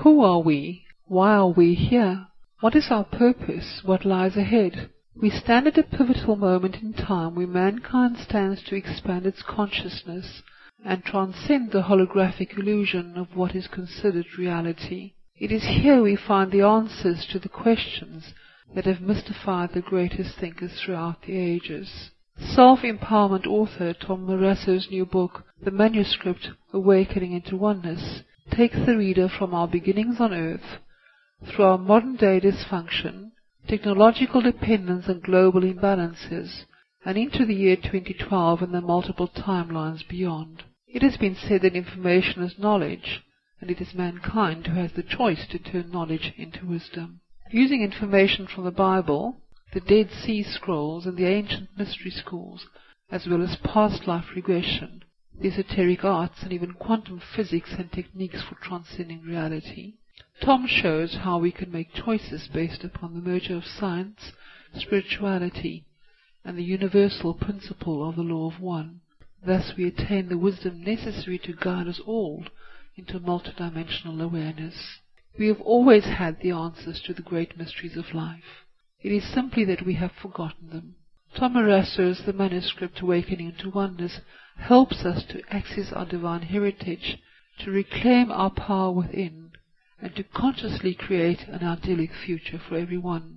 Who are we? Why are we here? What is our purpose? What lies ahead? We stand at a pivotal moment in time where mankind stands to expand its consciousness and transcend the holographic illusion of what is considered reality. It is here we find the answers to the questions that have mystified the greatest thinkers throughout the ages. Self-empowerment author Tom Marasso's new book, The Manuscript, Awakening into Oneness, takes the reader from our beginnings on Earth, through our modern-day dysfunction, technological dependence and global imbalances, and into the year 2012 and the multiple timelines beyond. It has been said that information is knowledge, and it is mankind who has the choice to turn knowledge into wisdom. Using information from the Bible, the Dead Sea Scrolls, and the ancient mystery schools, as well as past life regression, the esoteric arts, and even quantum physics and techniques for transcending reality, Tom shows how we can make choices based upon the merger of science, spirituality, and the universal principle of the law of one. Thus we attain the wisdom necessary to guide us all into multidimensional awareness. We have always had the answers to the great mysteries of life. It is simply that we have forgotten them. Tom Marasso's The Manuscript, Awakening into Oneness helps us to access our divine heritage, to reclaim our power within, and to consciously create an idyllic future for everyone.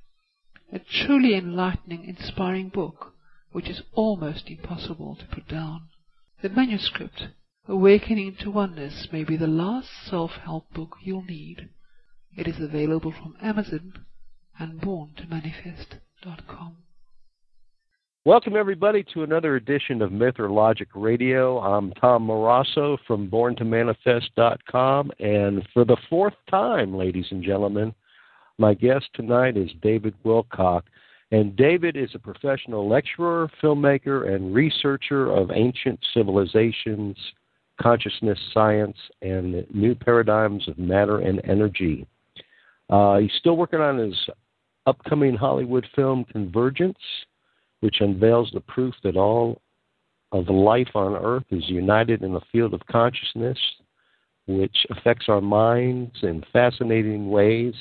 A truly enlightening, inspiring book, which is almost impossible to put down. The Manuscript, Awakening into Oneness, may be the last self-help book you'll need. It is available from Amazon and borntomanifest.com. Welcome, everybody, to another edition of Myth or Logic Radio. I'm Tom Marasso from borntomanifest.com, and for the fourth time, ladies and gentlemen, my guest tonight is David Wilcock. And David is a professional lecturer, filmmaker, and researcher of ancient civilizations, consciousness science, and new paradigms of matter and energy. He's still working on his upcoming Hollywood film, Convergence, which unveils the proof that all of life on Earth is united in a field of consciousness, which affects our minds in fascinating ways.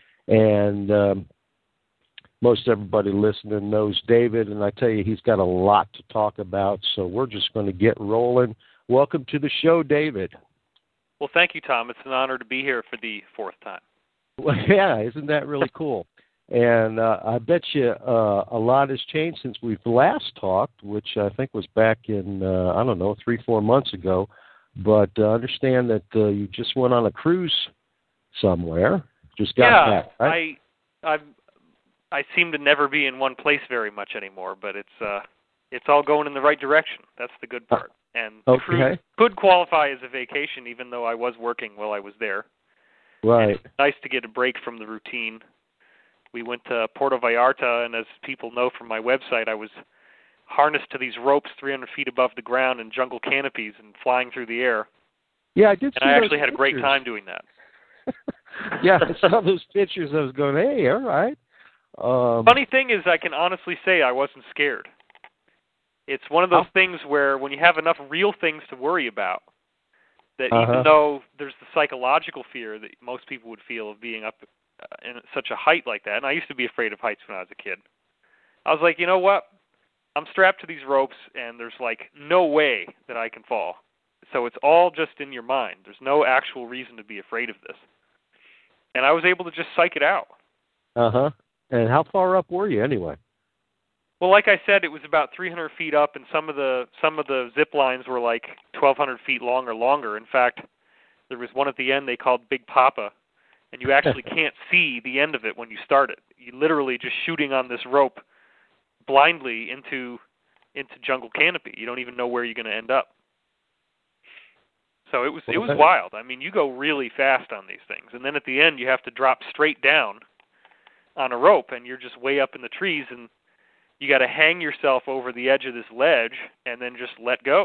And most everybody listening knows David, and I tell you, he's got a lot to talk about, so we're just going to get rolling. Welcome to the show, David. Well, thank you, Tom. It's an honor to be here for the fourth time. Well, yeah, isn't that really cool? And I bet you a lot has changed since we've last talked, which I think was back in, 3-4 months ago. But understand that you just went on a cruise somewhere. Just got back, right? I seem to never be in one place very much anymore, but it's all going in the right direction. That's the good part. And the cruise could qualify as a vacation, even though I was working while I was there. Right. And it's nice to get a break from the routine. We went to Puerto Vallarta, and as people know from my website, I was harnessed to these ropes 300 feet above the ground in jungle canopies and flying through the air. Yeah, I did see and I actually those had a great pictures. time doing that. Yeah, I saw those pictures. I was going, hey, all right. Funny thing is, I can honestly say I wasn't scared. It's one of those things where when you have enough real things to worry about, that even though there's the psychological fear that most people would feel of being up in such a height like that, and I used to be afraid of heights when I was a kid, I was like, you know what? I'm strapped to these ropes, and there's like no way that I can fall. So it's all just in your mind. There's no actual reason to be afraid of this. And I was able to just psych it out. And how far up were you anyway? Well, like I said, it was about 300 feet up, and some of the zip lines were like 1,200 feet long or longer. In fact, there was one at the end they called Big Papa, and you actually can't see the end of it when you start it. You literally just shooting on this rope blindly into jungle canopy. You don't even know where you're going to end up. So it was wild. I mean, you go really fast on these things, and then at the end you have to drop straight down on a rope, and you're just way up in the trees, and you got to hang yourself over the edge of this ledge and then just let go.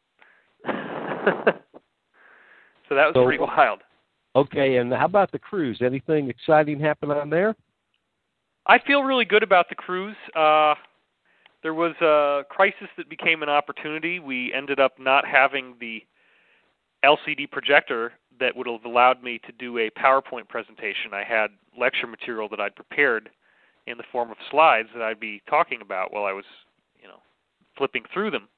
So that was pretty wild. Okay, and how about the cruise? Anything exciting happen on there? I feel really good about the cruise. There was a crisis that became an opportunity. We ended up not having the LCD projector that would have allowed me to do a PowerPoint presentation. I had lecture material that I'd prepared in the form of slides that I'd be talking about while I was, flipping through them.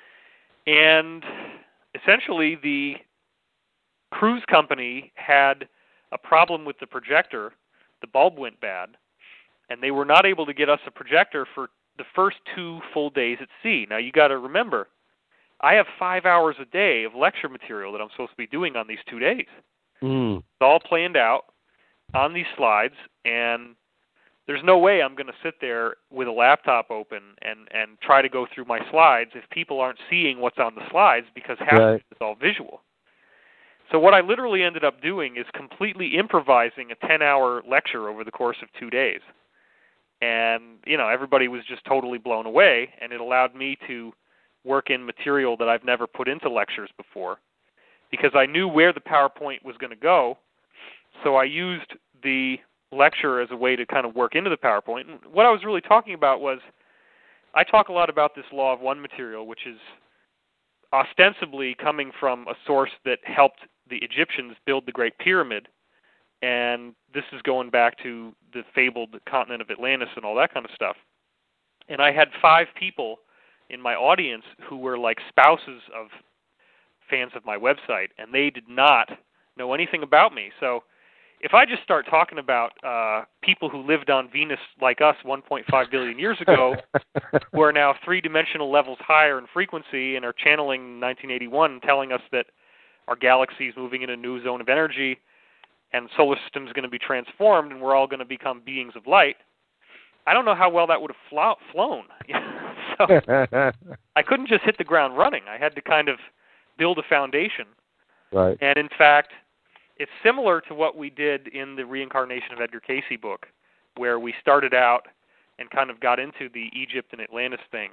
And essentially, the cruise company had a problem with the projector. The bulb went bad, and they were not able to get us a projector for the first 2 full days at sea. Now, you got to remember, I have 5 hours a day of lecture material that I'm supposed to be doing on these 2 days. It's all planned out on these slides, and there's no way I'm going to sit there with a laptop open and try to go through my slides if people aren't seeing what's on the slides, because half of it is all visual. So what I literally ended up doing is completely improvising a 10-hour lecture over the course of 2 days. And, everybody was just totally blown away, and it allowed me to work in material that I've never put into lectures before, because I knew where the PowerPoint was going to go, so I used the lecture as a way to kind of work into the PowerPoint. And what I was really talking about was, I talk a lot about this Law of One material, which is ostensibly coming from a source that helped the Egyptians build the Great Pyramid, and this is going back to the fabled continent of Atlantis and all that kind of stuff. And I had 5 people in my audience who were like spouses of fans of my website, and they did not know anything about me. So if I just start talking about people who lived on Venus like us 1.5 billion years ago, who are now 3-dimensional levels higher in frequency and are channeling 1981 and telling us that our galaxy is moving in a new zone of energy and solar system is going to be transformed and we're all going to become beings of light, I don't know how well that would have flown. So I couldn't just hit the ground running. I had to kind of build a foundation. Right. And in fact, it's similar to what we did in the Reincarnation of Edgar Cayce book, where we started out and kind of got into the Egypt and Atlantis thing.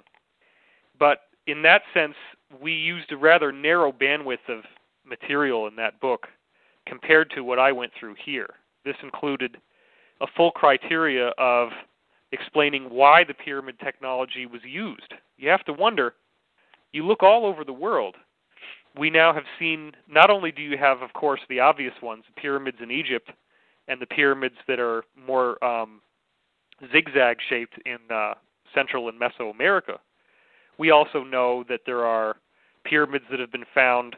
But in that sense, we used a rather narrow bandwidth of material in that book compared to what I went through here. This included a full criteria of explaining why the pyramid technology was used. You have to wonder, you look all over the world, we now have seen, not only do you have, of course, the obvious ones, the pyramids in Egypt, and the pyramids that are more zigzag-shaped in Central and Mesoamerica. We also know that there are pyramids that have been found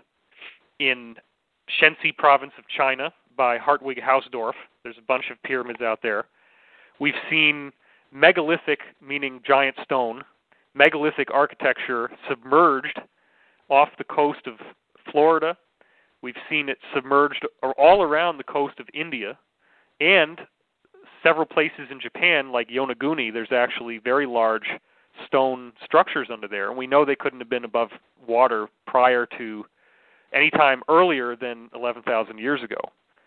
in Shenxi province of China by Hartwig Hausdorff. There's a bunch of pyramids out there. We've seen megalithic, meaning giant stone, megalithic architecture submerged off the coast of Florida. We've seen it submerged all around the coast of India, and several places in Japan, like Yonaguni, there's actually very large stone structures under there, and we know they couldn't have been above water prior to any time earlier than 11,000 years ago.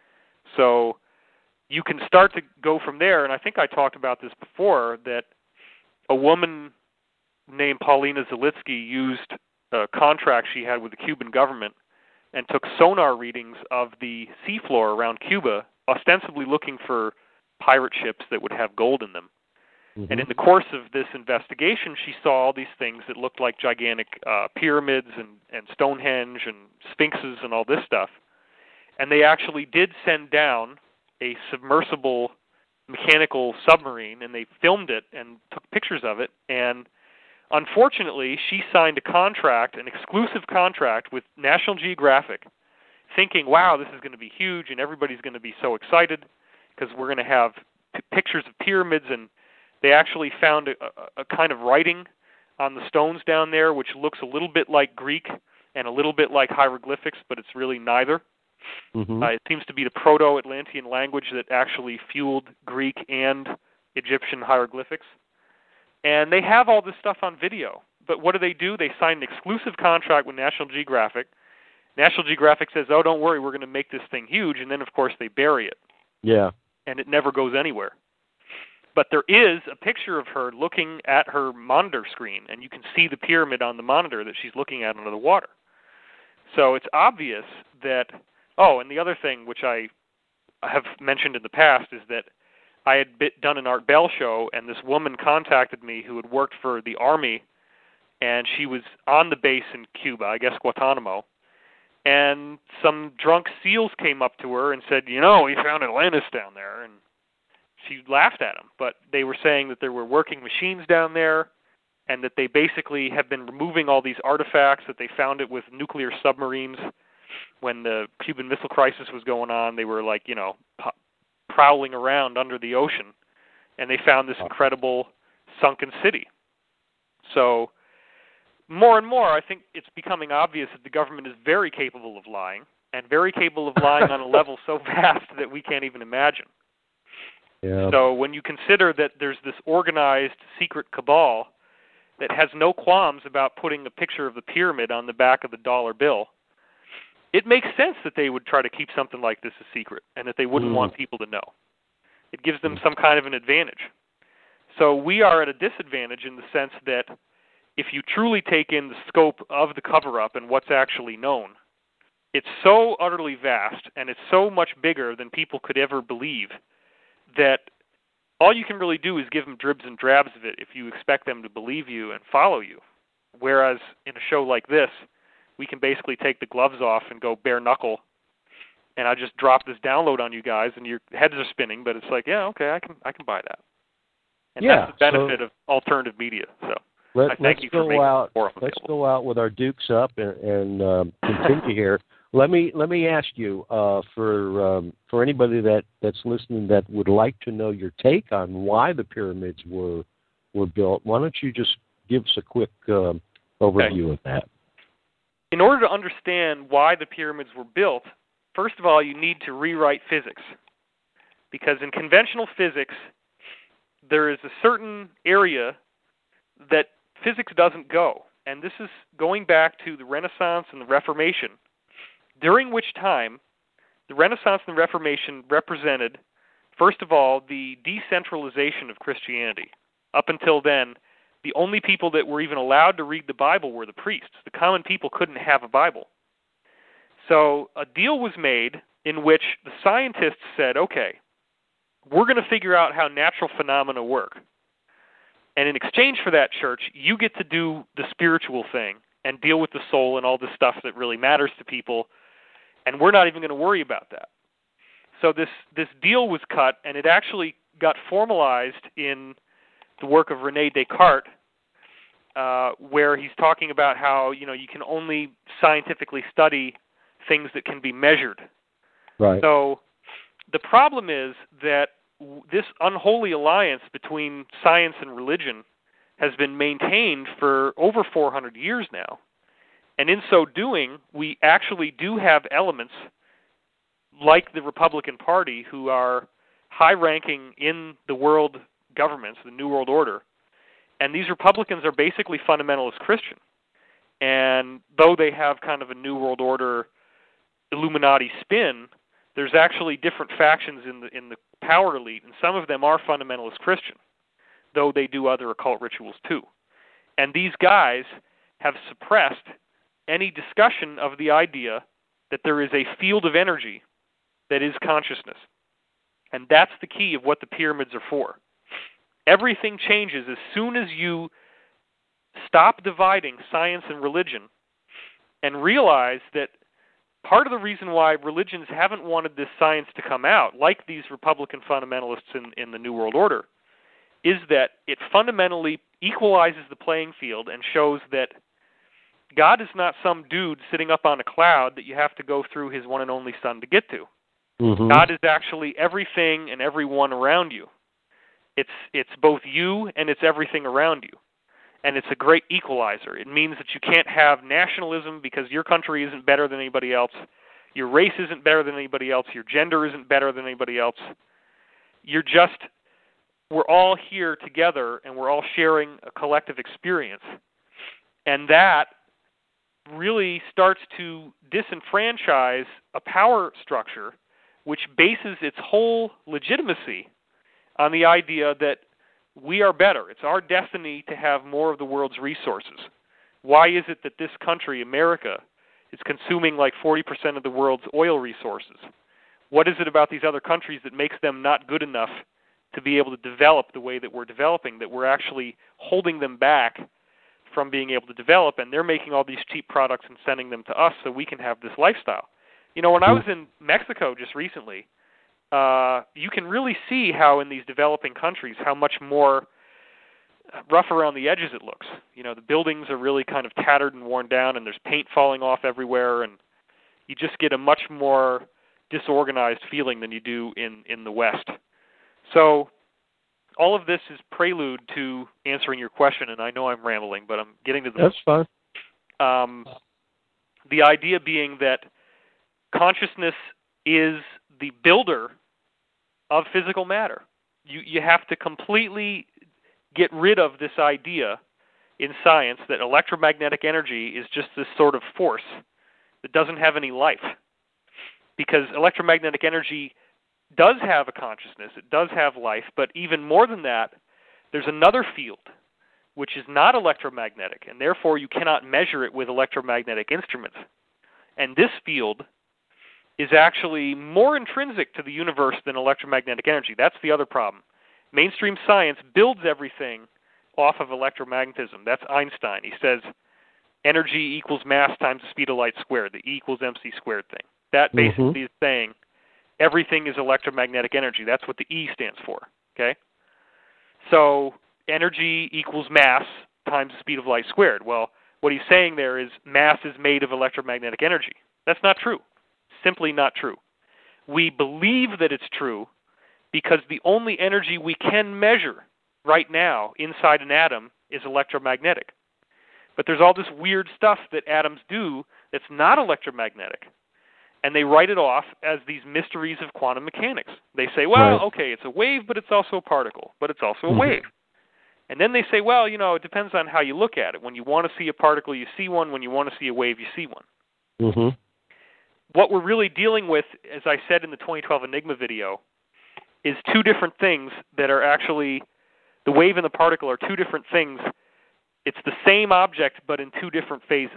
So you can start to go from there, and I think I talked about this before, that a woman named Paulina Zalitsky used a contract she had with the Cuban government and took sonar readings of the seafloor around Cuba, ostensibly looking for pirate ships that would have gold in them. Mm-hmm. And in the course of this investigation, she saw all these things that looked like gigantic pyramids and Stonehenge and sphinxes and all this stuff. And they actually did send down a submersible mechanical submarine, and they filmed it and took pictures of it. And unfortunately, she signed a contract, an exclusive contract with National Geographic, thinking, wow, this is going to be huge and everybody's going to be so excited because we're going to have pictures of pyramids. And they actually found a kind of writing on the stones down there which looks a little bit like Greek and a little bit like hieroglyphics, but it's really neither. Mm-hmm. It seems to be the Proto-Atlantean language that actually fueled Greek and Egyptian hieroglyphics. And they have all this stuff on video. But what do? They sign an exclusive contract with National Geographic. National Geographic says, oh, don't worry, we're going to make this thing huge. And then, of course, they bury it. Yeah. And it never goes anywhere. But there is a picture of her looking at her monitor screen, and you can see the pyramid on the monitor that she's looking at under the water. So it's obvious that... Oh, and the other thing, which I have mentioned in the past, is that I had done an Art Bell show, and this woman contacted me who had worked for the Army, and she was on the base in Cuba, I guess Guantanamo, And some drunk SEALs came up to her and said, we found Atlantis down there. And she laughed at them. But they were saying that there were working machines down there and that they basically have been removing all these artifacts, that they found it with nuclear submarines. When the Cuban Missile Crisis was going on, they were prowling around under the ocean, and they found this incredible sunken city. So more and more, I think it's becoming obvious that the government is very capable of lying, and very capable of lying on a level so vast that we can't even imagine. Yeah. So when you consider that there's this organized secret cabal that has no qualms about putting a picture of the pyramid on the back of the dollar bill, it makes sense that they would try to keep something like this a secret and that they wouldn't want people to know. It gives them some kind of an advantage. So we are at a disadvantage in the sense that if you truly take in the scope of the cover-up and what's actually known, it's so utterly vast and it's so much bigger than people could ever believe that all you can really do is give them dribs and drabs of it if you expect them to believe you and follow you. Whereas in a show like this, we can basically take the gloves off and go bare knuckle, and I just drop this download on you guys, and your heads are spinning. But it's like, yeah, okay, I can buy that. And that's the benefit of alternative media. So I thank you for making the forum available. Let's go out with our dukes up and continue here. Let me ask you for anybody that's listening that would like to know your take on why the pyramids were built. Why don't you just give us a quick overview of that? In order to understand why the pyramids were built, first of all, you need to rewrite physics. Because in conventional physics, there is a certain area that physics doesn't go. And this is going back to the Renaissance and the Reformation, during which time the Renaissance and the Reformation represented, first of all, the decentralization of Christianity. Up until then, the only people that were even allowed to read the Bible were the priests. The common people couldn't have a Bible. So a deal was made in which the scientists said, okay, we're going to figure out how natural phenomena work. And in exchange for that, church, you get to do the spiritual thing and deal with the soul and all the stuff that really matters to people, and we're not even going to worry about that. So this deal was cut, and it actually got formalized in the work of René Descartes, where he's talking about how you can only scientifically study things that can be measured. Right. So the problem is that this unholy alliance between science and religion has been maintained for over 400 years now. And in so doing, we actually do have elements like the Republican Party who are high-ranking in the world governments, the New World Order. And these Republicans are basically fundamentalist Christian. And though they have kind of a New World Order Illuminati spin, there's actually different factions in the power elite, and some of them are fundamentalist Christian, though they do other occult rituals too. And these guys have suppressed any discussion of the idea that there is a field of energy that is consciousness. And that's the key of what the pyramids are for. Everything changes as soon as you stop dividing science and religion and realize that part of the reason why religions haven't wanted this science to come out, like these Republican fundamentalists in the New World Order, is that it fundamentally equalizes the playing field and shows that God is not some dude sitting up on a cloud that you have to go through his one and only Son to get to. Mm-hmm. God is actually everything and everyone around you. It's both you and it's everything around you. And it's a great equalizer. It means that you can't have nationalism because your country isn't better than anybody else. Your race isn't better than anybody else. Your gender isn't better than anybody else. We're all here together and we're all sharing a collective experience. And that really starts to disenfranchise a power structure which bases its whole legitimacy on the idea that we are better. It's our destiny to have more of the world's resources. Why is it that this country, America, is consuming like 40% of the world's oil resources? What is it about these other countries that makes them not good enough to be able to develop the way that we're developing, that we're actually holding them back from being able to develop, and they're making all these cheap products and sending them to us so we can have this lifestyle. When I was in Mexico just recently, you can really see how in these developing countries, how much more rough around the edges it looks. The buildings are really kind of tattered and worn down, and there's paint falling off everywhere, and you just get a much more disorganized feeling than you do in the West. So all of this is prelude to answering your question, and I know I'm rambling, but I'm getting to the... That's fine. The idea being that consciousness is the builder of physical matter. You have to completely get rid of this idea in science that electromagnetic energy is just this sort of force that doesn't have any life. Because electromagnetic energy does have a consciousness, it does have life, but even more than that, there's another field which is not electromagnetic, and therefore you cannot measure it with electromagnetic instruments. And this field is actually more intrinsic to the universe than electromagnetic energy. That's the other problem. Mainstream science builds everything off of electromagnetism. That's Einstein. He says energy equals mass times the speed of light squared, the E equals mc squared thing. That basically is saying everything is electromagnetic energy. That's what the E stands for, okay? So energy equals mass times the speed of light squared. Well, what he's saying there is mass is made of electromagnetic energy. That's not true. Simply not true. We believe that it's true because the only energy we can measure right now inside an atom is electromagnetic. But there's all this weird stuff that atoms do that's not electromagnetic. And they write it off as these mysteries of quantum mechanics. They say, well, okay, it's a wave, but it's also a particle, but it's also a wave. And then they say, well, it depends on how you look at it. When you want to see a particle, you see one. When you want to see a wave, you see one. What we're really dealing with, as I said in the 2012 Enigma video, is two different things that are actually, the wave and the particle are two different things. It's the same object, but in two different phases.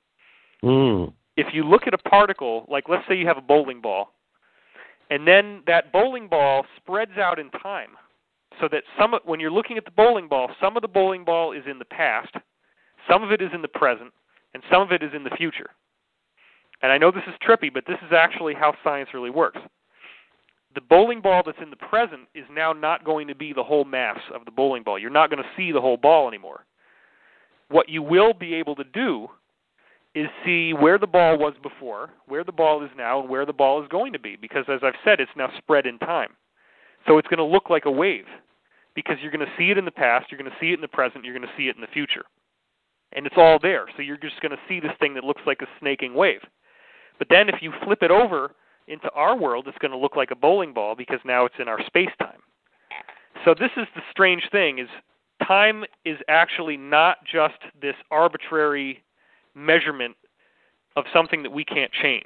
If you look at a particle, like let's say you have a bowling ball, and then that bowling ball spreads out in time, so that when you're looking at the bowling ball, some of the bowling ball is in the past, some of it is in the present, and some of it is in the future. And I know this is trippy, but this is actually how science really works. The bowling ball that's in the present is now not going to be the whole mass of the bowling ball. You're not going to see the whole ball anymore. What you will be able to do is see where the ball was before, where the ball is now, and where the ball is going to be. Because, as I've said, it's now spread in time. So it's going to look like a wave. Because you're going to see it in the past, you're going to see it in the present, you're going to see it in the future. And it's all there. So you're just going to see this thing that looks like a snaking wave. But then if you flip it over into our world, it's going to look like a bowling ball because now it's in our space-time. So this is the strange thing, is time is actually not just this arbitrary measurement of something that we can't change.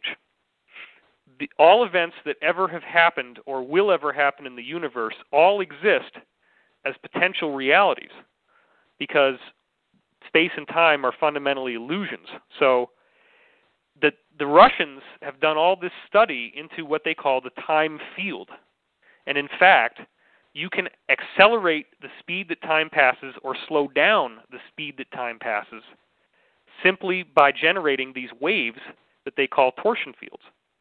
All events that ever have happened or will ever happen in the universe all exist as potential realities because space and time are fundamentally illusions. So the Russians have done all this study into what they call the time field. And in fact, you can accelerate the speed that time passes or slow down the speed that time passes simply by generating these waves that they call torsion fields.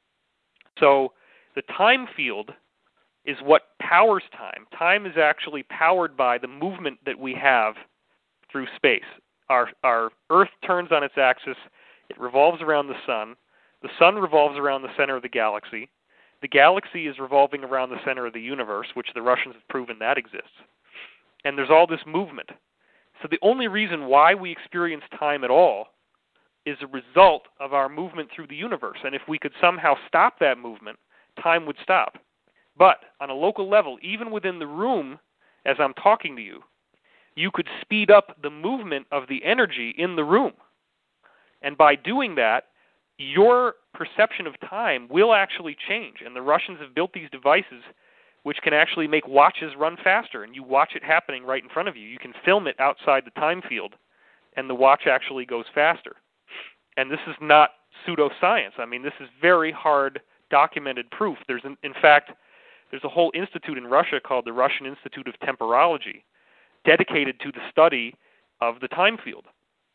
So the time field is what powers time. Time is actually powered by the movement that we have through space. Our Earth turns on its axis. It revolves around the sun. The sun revolves around the center of the galaxy. The galaxy is revolving around the center of the universe, which the Russians have proven that exists. And there's all this movement. So the only reason why we experience time at all is a result of our movement through the universe. And if we could somehow stop that movement, time would stop. But on a local level, even within the room, as I'm talking to you, you could speed up the movement of the energy in the room. And by doing that, your perception of time will actually change. And the Russians have built these devices which can actually make watches run faster. And you watch it happening right in front of you. You can film it outside the time field, and the watch actually goes faster. And this is not pseudoscience. I mean, this is very hard documented proof. In fact, there's a whole institute in Russia called the Russian Institute of Temporology dedicated to the study of the time field.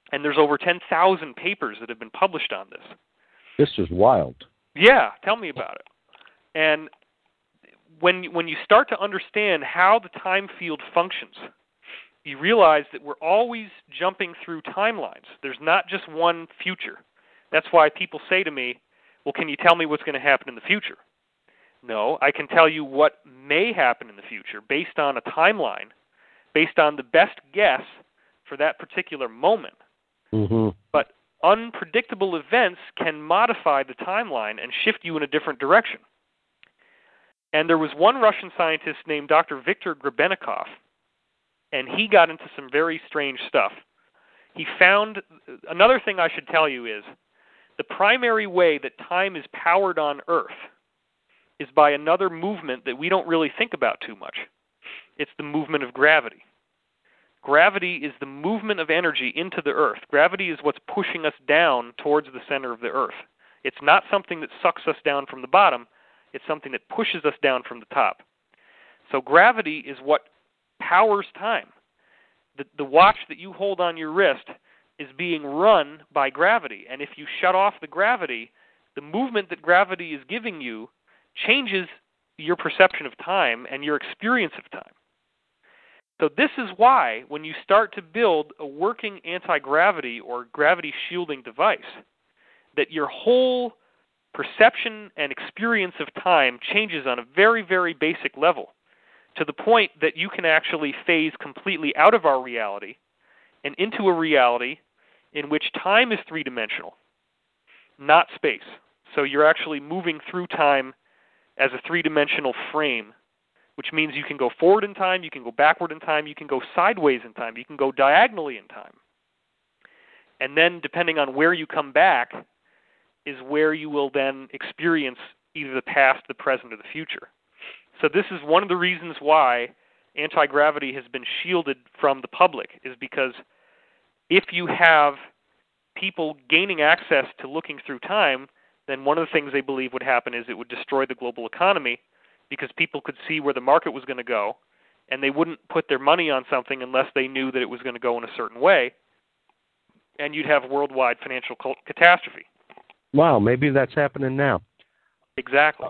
And there's over 10,000 papers that have been published on this. This is wild. Yeah, tell me about it. And when you start to understand how the time field functions, you realize that we're always jumping through timelines. There's not just one future. That's why people say to me, well, can you tell me what's going to happen in the future? No, I can tell you what may happen in the future based on a timeline, based on the best guess for that particular moment. Mm-hmm. But unpredictable events can modify the timeline and shift you in a different direction. And there was one Russian scientist named Dr. Viktor Grebennikov, and he got into some very strange stuff. He found, another thing I should tell you is, the primary way that time is powered on Earth is by another movement that we don't really think about too much. It's the movement of gravity. Gravity is the movement of energy into the Earth. Gravity is what's pushing us down towards the center of the Earth. It's not something that sucks us down from the bottom. It's something that pushes us down from the top. So gravity is what powers time. The watch that you hold on your wrist is being run by gravity. And if you shut off the gravity, the movement that gravity is giving you changes your perception of time and your experience of time. So this is why when you start to build a working anti-gravity or gravity shielding device, that your whole perception and experience of time changes on a very, very basic level, to the point that you can actually phase completely out of our reality and into a reality in which time is three-dimensional, not space. So you're actually moving through time as a three-dimensional frame, which means you can go forward in time, you can go backward in time, you can go sideways in time, you can go diagonally in time. And then, depending on where you come back, is where you will then experience either the past, the present, or the future. So this is one of the reasons why anti-gravity has been shielded from the public, is because if you have people gaining access to looking through time, then one of the things they believe would happen is it would destroy the global economy, because people could see where the market was going to go, and they wouldn't put their money on something unless they knew that it was going to go in a certain way, and you'd have worldwide financial catastrophe. Wow, maybe that's happening now. Exactly.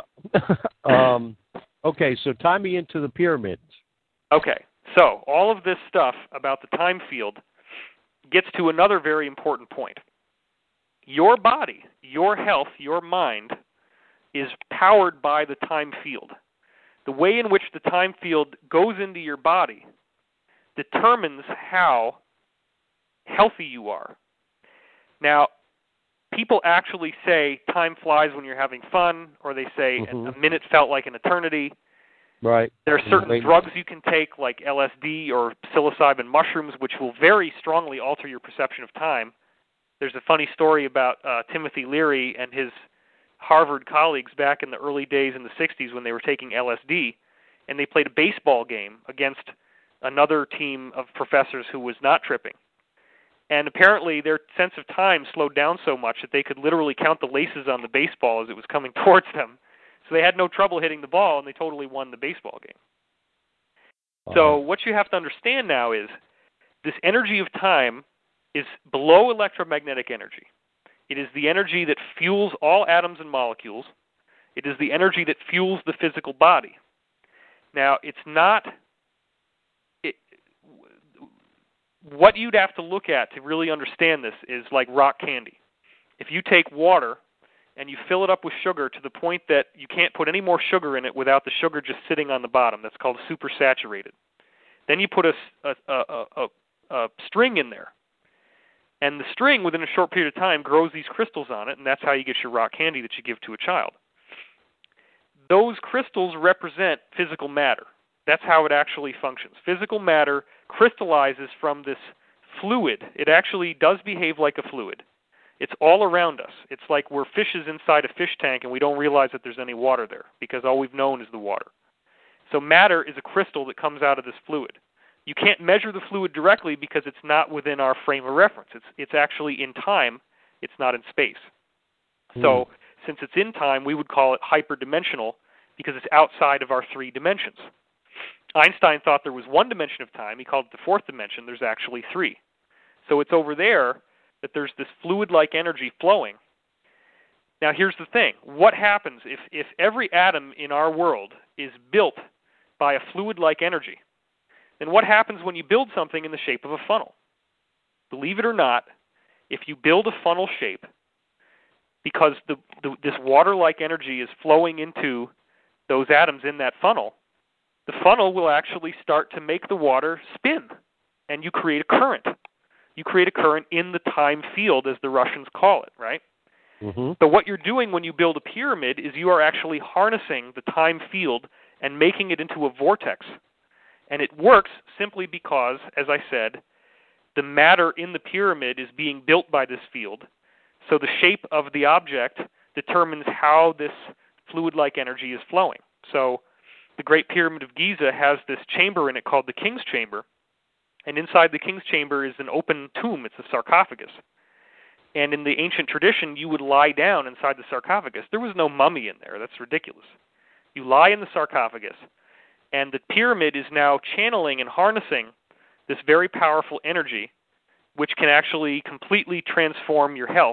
Okay, so tie me into the pyramids. Okay, so all of this stuff about the time field gets to another very important point. Your body, your health, your mind is powered by the time field. The way in which the time field goes into your body determines how healthy you are. Now, people actually say time flies when you're having fun, or they say a minute felt like an eternity. Right. There are certain drugs you can take, like LSD or psilocybin mushrooms, which will very strongly alter your perception of time. There's a funny story about Timothy Leary and his Harvard colleagues back in the early days in the 60s when they were taking LSD, and they played a baseball game against another team of professors who was not tripping. And apparently their sense of time slowed down so much that they could literally count the laces on the baseball as it was coming towards them. So they had no trouble hitting the ball, and they totally won the baseball game. Wow. So what you have to understand now is this energy of time is below electromagnetic energy. It is the energy that fuels all atoms and molecules. It is the energy that fuels the physical body. Now, it's not... what you'd have to look at to really understand this is like rock candy. If you take water and you fill it up with sugar to the point that you can't put any more sugar in it without the sugar just sitting on the bottom, that's called supersaturated. Then you put a string in there. And the string, within a short period of time, grows these crystals on it, and that's how you get your rock candy that you give to a child. Those crystals represent physical matter. That's how it actually functions. Physical matter crystallizes from this fluid. It actually does behave like a fluid. It's all around us. It's like we're fishes inside a fish tank, and we don't realize that there's any water there, because all we've known is the water. So matter is a crystal that comes out of this fluid. You can't measure the fluid directly because it's not within our frame of reference. It's actually in time. It's not in space. So since it's in time, we would call it hyperdimensional because it's outside of our three dimensions. Einstein thought there was one dimension of time. He called it the fourth dimension. There's actually three. So it's over there that there's this fluid-like energy flowing. Now, here's the thing. What happens if every atom in our world is built by a fluid-like energy? Then what happens when you build something in the shape of a funnel? Believe it or not, if you build a funnel shape, because this water-like energy is flowing into those atoms in that funnel, the funnel will actually start to make the water spin, and you create a current. You create a current in the time field, as the Russians call it, right? Mm-hmm. So what you're doing when you build a pyramid is you are actually harnessing the time field and making it into a vortex. And it works simply because, as I said, the matter in the pyramid is being built by this field. So the shape of the object determines how this fluid-like energy is flowing. So the Great Pyramid of Giza has this chamber in it called the King's Chamber. And inside the King's Chamber is an open tomb. It's a sarcophagus. And in the ancient tradition, you would lie down inside the sarcophagus. There was no mummy in there. That's ridiculous. You lie in the sarcophagus, and the pyramid is now channeling and harnessing this very powerful energy, which can actually completely transform your health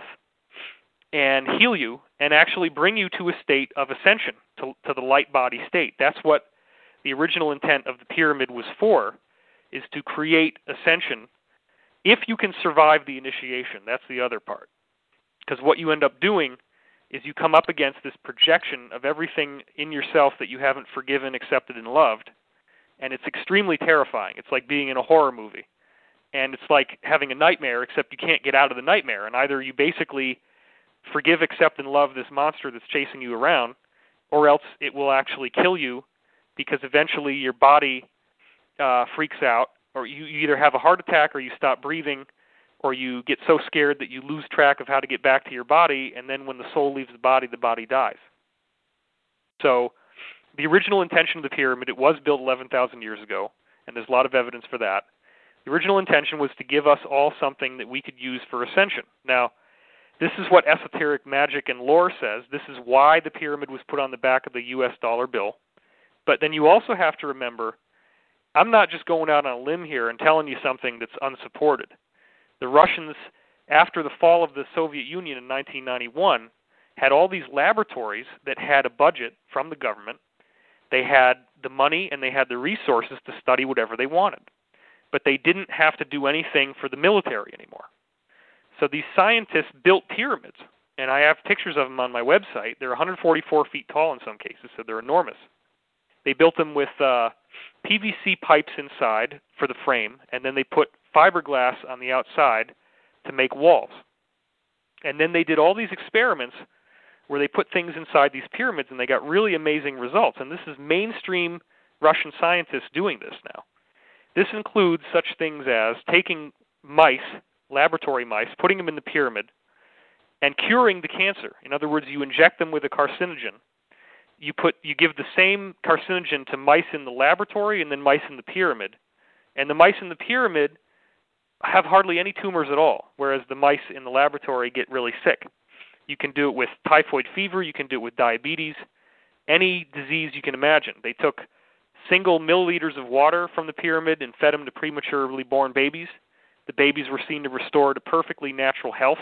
and heal you and actually bring you to a state of ascension, to the light body state. That's what the original intent of the pyramid was for, is to create ascension if you can survive the initiation. That's the other part. Because what you end up doing is you come up against this projection of everything in yourself that you haven't forgiven, accepted, and loved, and it's extremely terrifying. It's like being in a horror movie. And it's like having a nightmare, except you can't get out of the nightmare. And either you basically forgive, accept, and love this monster that's chasing you around, or else it will actually kill you, because eventually your body freaks out, or you either have a heart attack, or you stop breathing, or you get so scared that you lose track of how to get back to your body, and then when the soul leaves the body dies. So the original intention of the pyramid, it was built 11,000 years ago, and there's a lot of evidence for that. The original intention was to give us all something that we could use for ascension. Now, this is what esoteric magic and lore says. This is why the pyramid was put on the back of the U.S. dollar bill. But then you also have to remember, I'm not just going out on a limb here and telling you something that's unsupported. The Russians, after the fall of the Soviet Union in 1991, had all these laboratories that had a budget from the government. They had the money and they had the resources to study whatever they wanted. But they didn't have to do anything for the military anymore. So these scientists built pyramids, and I have pictures of them on my website. They're 144 feet tall in some cases, so they're enormous. They built them with PVC pipes inside for the frame, and then they put fiberglass on the outside to make walls. And then they did all these experiments where they put things inside these pyramids, and they got really amazing results. And this is mainstream Russian scientists doing this now. This includes such things as taking mice, laboratory mice, putting them in the pyramid, and curing the cancer. In other words, you inject them with a carcinogen. You give the same carcinogen to mice in the laboratory and then mice in the pyramid. And the mice in the pyramid have hardly any tumors at all, whereas the mice in the laboratory get really sick. You can do it with typhoid fever. You can do it with diabetes, any disease you can imagine. They took single milliliters of water from the pyramid and fed them to prematurely born babies. The babies were seen to restore to perfectly natural health.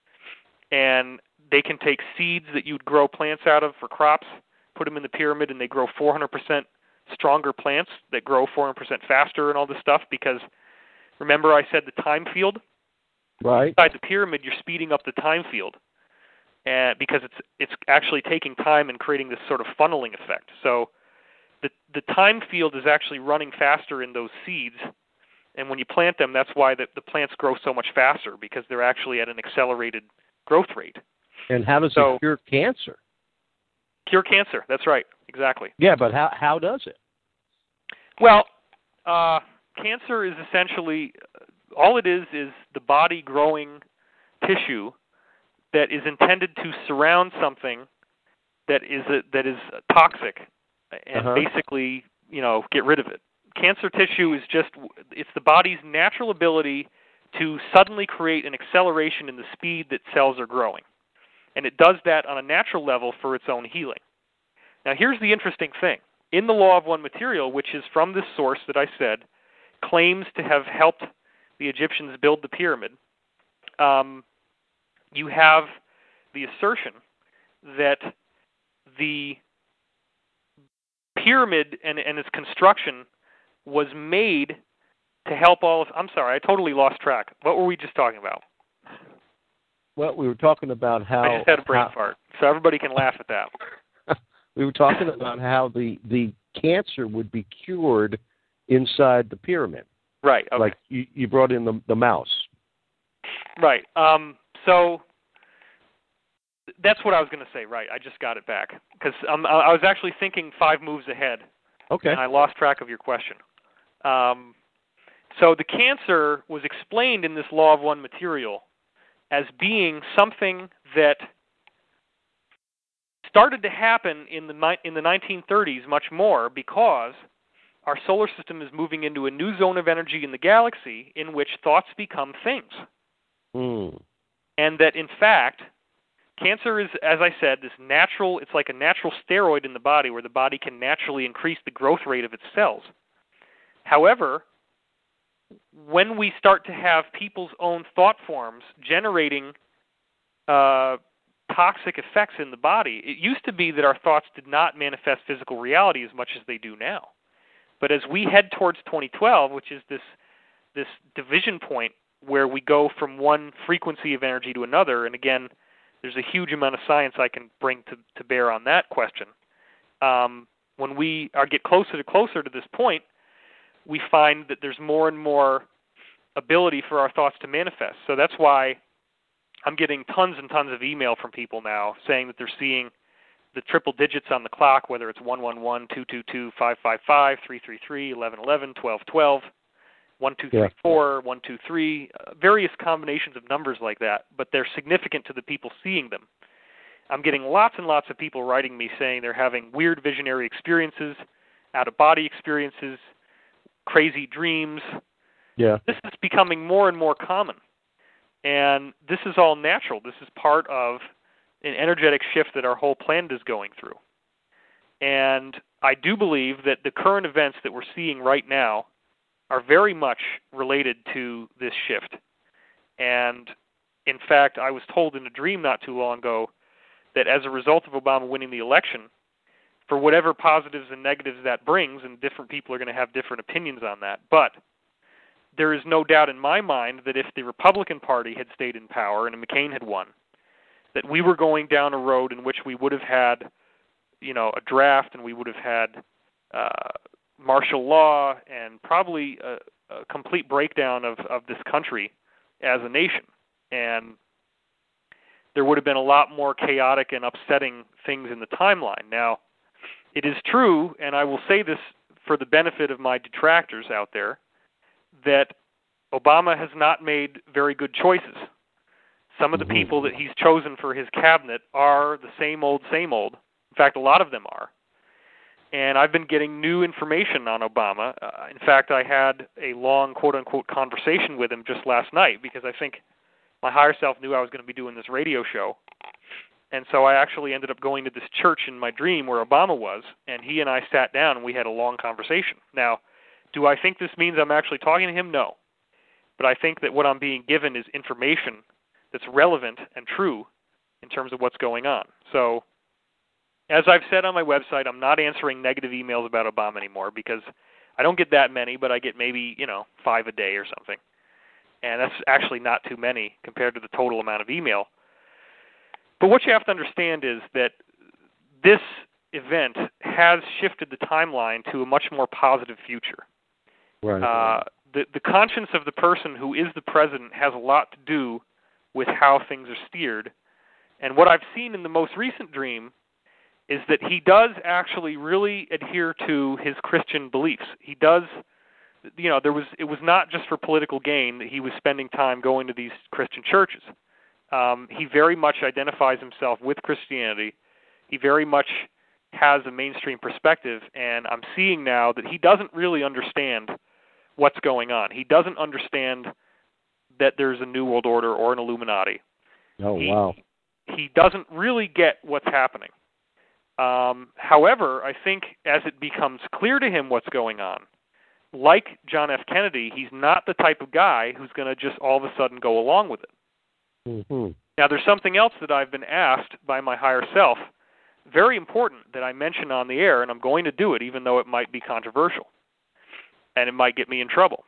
And they can take seeds that you'd grow plants out of for crops, put them in the pyramid, and they grow 400% stronger plants that grow 400% faster and all this stuff, because remember I said the time field? Right. Inside the pyramid, you're speeding up the time field, and because it's actually taking time and creating this sort of funneling effect. So the time field is actually running faster in those seeds, and when you plant them, that's why the plants grow so much faster, because they're actually at an accelerated growth rate. And how does it cure cancer? Cure cancer, that's right, exactly. Yeah, but how does it? Well, cancer is essentially, all it is the body growing tissue that is intended to surround something that is toxic and basically, get rid of it. Cancer tissue is it's the body's natural ability to suddenly create an acceleration in the speed that cells are growing. And it does that on a natural level for its own healing. Now, here's the interesting thing. In the Law of One Material, which is from this source that I said, claims to have helped the Egyptians build the pyramid, you have the assertion that the pyramid and its construction was made to help all of... I'm sorry, I totally lost track. What were we just talking about? Well, we were talking about how... I just had a brain fart, so everybody can laugh at that. We were talking about how the cancer would be cured inside the pyramid. Right. Okay. Like you brought in the mouse. Right. So that's what I was going to say. Right. I just got it back because I was actually thinking 5 moves ahead. Okay. And I lost track of your question. So the cancer was explained in this law of one material as being something that started to happen in the 1930s much more because our solar system is moving into a new zone of energy in the galaxy in which thoughts become things. And that, in fact, cancer is, as I said, this natural, it's like a natural steroid in the body where the body can naturally increase the growth rate of its cells. However, when we start to have people's own thought forms generating toxic effects in the body, it used to be that our thoughts did not manifest physical reality as much as they do now. But as we head towards 2012, which is this division point where we go from one frequency of energy to another, and again, there's a huge amount of science I can bring to bear on that question. When we get closer to this point, we find that there's more and more ability for our thoughts to manifest. So that's why I'm getting tons and tons of email from people now saying that they're seeing the triple digits on the clock, whether it's 111, 222, 555, 333, 1111, 1212, 1234, 123, various combinations of numbers like that, but they're significant to the people seeing them. I'm getting lots and lots of people writing me saying they're having weird visionary experiences, out-of-body experiences, crazy dreams. Yeah. This is becoming more and more common. And this is all natural. This is part of an energetic shift that our whole planet is going through. And I do believe that the current events that we're seeing right now are very much related to this shift. And in fact, I was told in a dream not too long ago that as a result of Obama winning the election, for whatever positives and negatives that brings, and different people are going to have different opinions on that, but there is no doubt in my mind that if the Republican Party had stayed in power and McCain had won, that we were going down a road in which we would have had, a draft, and we would have had martial law and probably a complete breakdown of this country as a nation. And there would have been a lot more chaotic and upsetting things in the timeline. Now, it is true, and I will say this for the benefit of my detractors out there, that Obama has not made very good choices. Some of the people that he's chosen for his cabinet are the same old, same old. In fact, a lot of them are. And I've been getting new information on Obama. In fact, I had a long, quote-unquote, conversation with him just last night because I think my higher self knew I was going to be doing this radio show. And so I actually ended up going to this church in my dream where Obama was, and he and I sat down and we had a long conversation. Now, do I think this means I'm actually talking to him? No. But I think that what I'm being given is information that's relevant and true in terms of what's going on. So, as I've said on my website, I'm not answering negative emails about Obama anymore because I don't get that many, but I get maybe, 5 a day or something. And that's actually not too many compared to the total amount of email. But what you have to understand is that this event has shifted the timeline to a much more positive future. Right. The conscience of the person who is the president has a lot to do with how things are steered. And what I've seen in the most recent dream is that he does actually really adhere to his Christian beliefs. He does, it was not just for political gain that he was spending time going to these Christian churches. He very much identifies himself with Christianity. He very much has a mainstream perspective, and I'm seeing now that he doesn't really understand what's going on. He doesn't understand that there's a New World Order or an Illuminati. Wow. He doesn't really get what's happening. However, I think as it becomes clear to him what's going on, like John F. Kennedy, he's not the type of guy who's going to just all of a sudden go along with it. Mm-hmm. Now, there's something else that I've been asked by my higher self, very important, that I mention on the air, and I'm going to do it even though it might be controversial, and it might get me in trouble.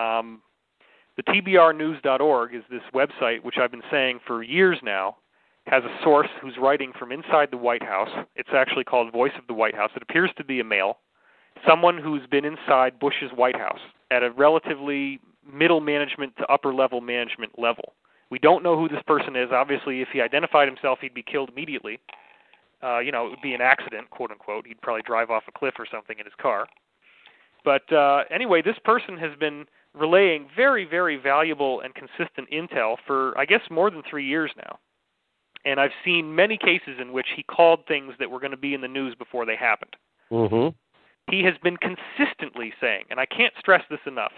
The tbrnews.org is this website, which I've been saying for years now, has a source who's writing from inside the White House. It's actually called Voice of the White House. It appears to be a male, someone who's been inside Bush's White House at a relatively middle management to upper level management level. We don't know who this person is. Obviously, if he identified himself, he'd be killed immediately. It would be an accident, quote unquote. He'd probably drive off a cliff or something in his car. But anyway, this person has been relaying very, very valuable and consistent intel for, I guess, more than 3 years now. And I've seen many cases in which he called things that were going to be in the news before they happened. Mm-hmm. He has been consistently saying, and I can't stress this enough,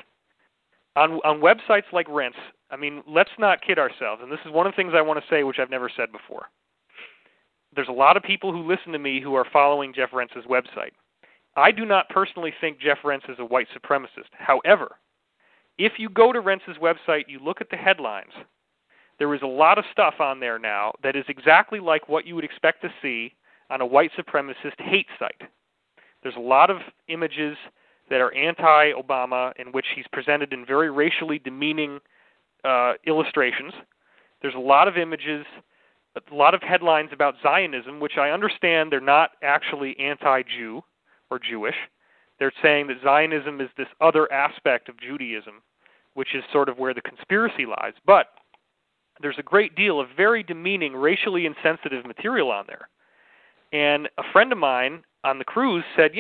on websites like Rense, I mean, let's not kid ourselves, and this is one of the things I want to say which I've never said before. There's a lot of people who listen to me who are following Jeff Rense's website. I do not personally think Jeff Rense is a white supremacist. However, if you go to Rense's website, you look at the headlines, there is a lot of stuff on there now that is exactly like what you would expect to see on a white supremacist hate site. There's a lot of images that are anti-Obama in which he's presented in very racially demeaning illustrations. There's a lot of images, a lot of headlines about Zionism, which I understand they're not actually anti-Jew or Jewish. They're saying that Zionism is this other aspect of Judaism, which is sort of where the conspiracy lies. But there's a great deal of very demeaning, racially insensitive material on there. And a friend of mine on the cruise said,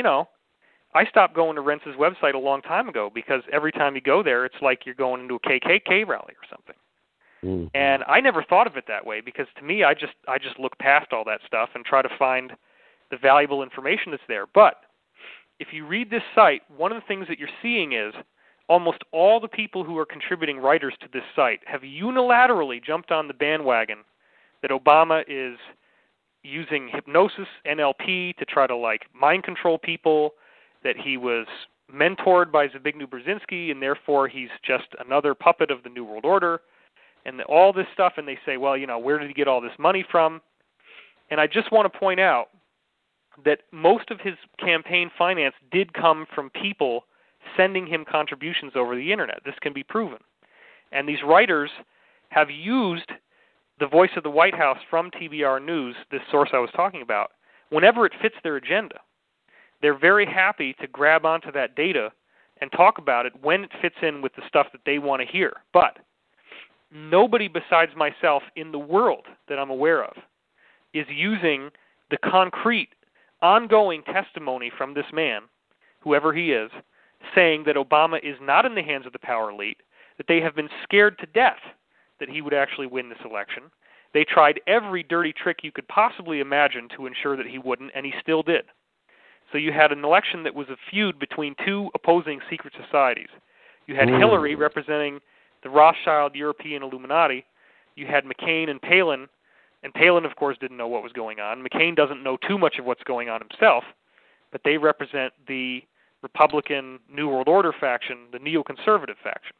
I stopped going to Rense's website a long time ago because every time you go there, it's like you're going into a KKK rally or something. Mm-hmm. And I never thought of it that way because to me, I just look past all that stuff and try to find the valuable information that's there. But if you read this site, one of the things that you're seeing is almost all the people who are contributing writers to this site have unilaterally jumped on the bandwagon that Obama is using hypnosis, NLP, to try to mind control people, that he was mentored by Zbigniew Brzezinski, and therefore he's just another puppet of the New World Order, and all this stuff, and they say, well, where did he get all this money from? And I just want to point out that most of his campaign finance did come from people sending him contributions over the internet. This can be proven. And these writers have used the Voice of the White House from TBR News, this source I was talking about, whenever it fits their agenda. They're very happy to grab onto that data and talk about it when it fits in with the stuff that they want to hear. But nobody besides myself in the world that I'm aware of is using the concrete, ongoing testimony from this man, whoever he is, saying that Obama is not in the hands of the power elite, that they have been scared to death that he would actually win this election. They tried every dirty trick you could possibly imagine to ensure that he wouldn't, and he still did. So you had an election that was a feud between two opposing secret societies. You had Hillary representing the Rothschild European Illuminati. You had McCain and Palin, of course, didn't know what was going on. McCain doesn't know too much of what's going on himself, but they represent the Republican New World Order faction, the neoconservative faction.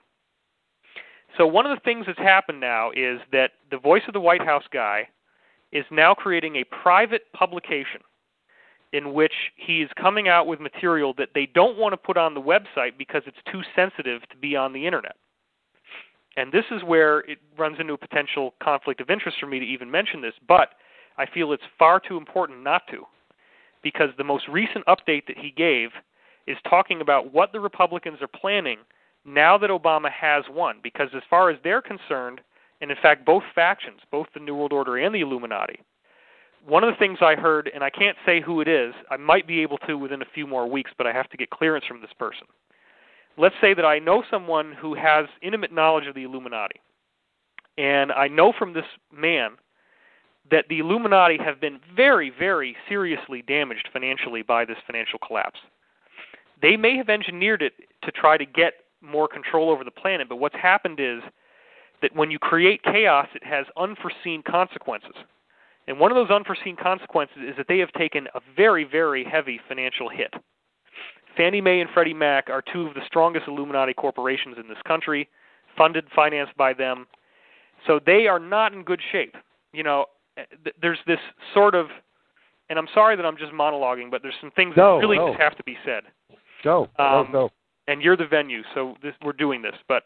So one of the things that's happened now is that the Voice of the White House guy is now creating a private publication in which he is coming out with material that they don't want to put on the website because it's too sensitive to be on the internet. And this is where it runs into a potential conflict of interest for me to even mention this, but I feel it's far too important not to, because the most recent update that he gave is talking about what the Republicans are planning now that Obama has won, because as far as they're concerned, and in fact both factions, both the New World Order and the Illuminati, one of the things I heard, and I can't say who it is, I might be able to within a few more weeks, but I have to get clearance from this person. Let's say that I know someone who has intimate knowledge of the Illuminati, and I know from this man that the Illuminati have been very, very seriously damaged financially by this financial collapse. They may have engineered it to try to get more control over the planet, but what's happened is that when you create chaos, it has unforeseen consequences. And one of those unforeseen consequences is that they have taken a very, very heavy financial hit. Fannie Mae and Freddie Mac are two of the strongest Illuminati corporations in this country, financed by them. So they are not in good shape. There's this sort of, and I'm sorry that I'm just monologuing, but there's some things that really just have to be said. Go. And you're the venue, so we're doing this. But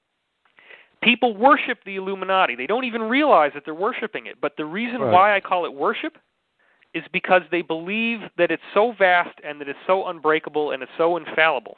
people worship the Illuminati. They don't even realize that they're worshiping it. But the reason why I call it worship is because they believe that it's so vast and that it's so unbreakable and it's so infallible.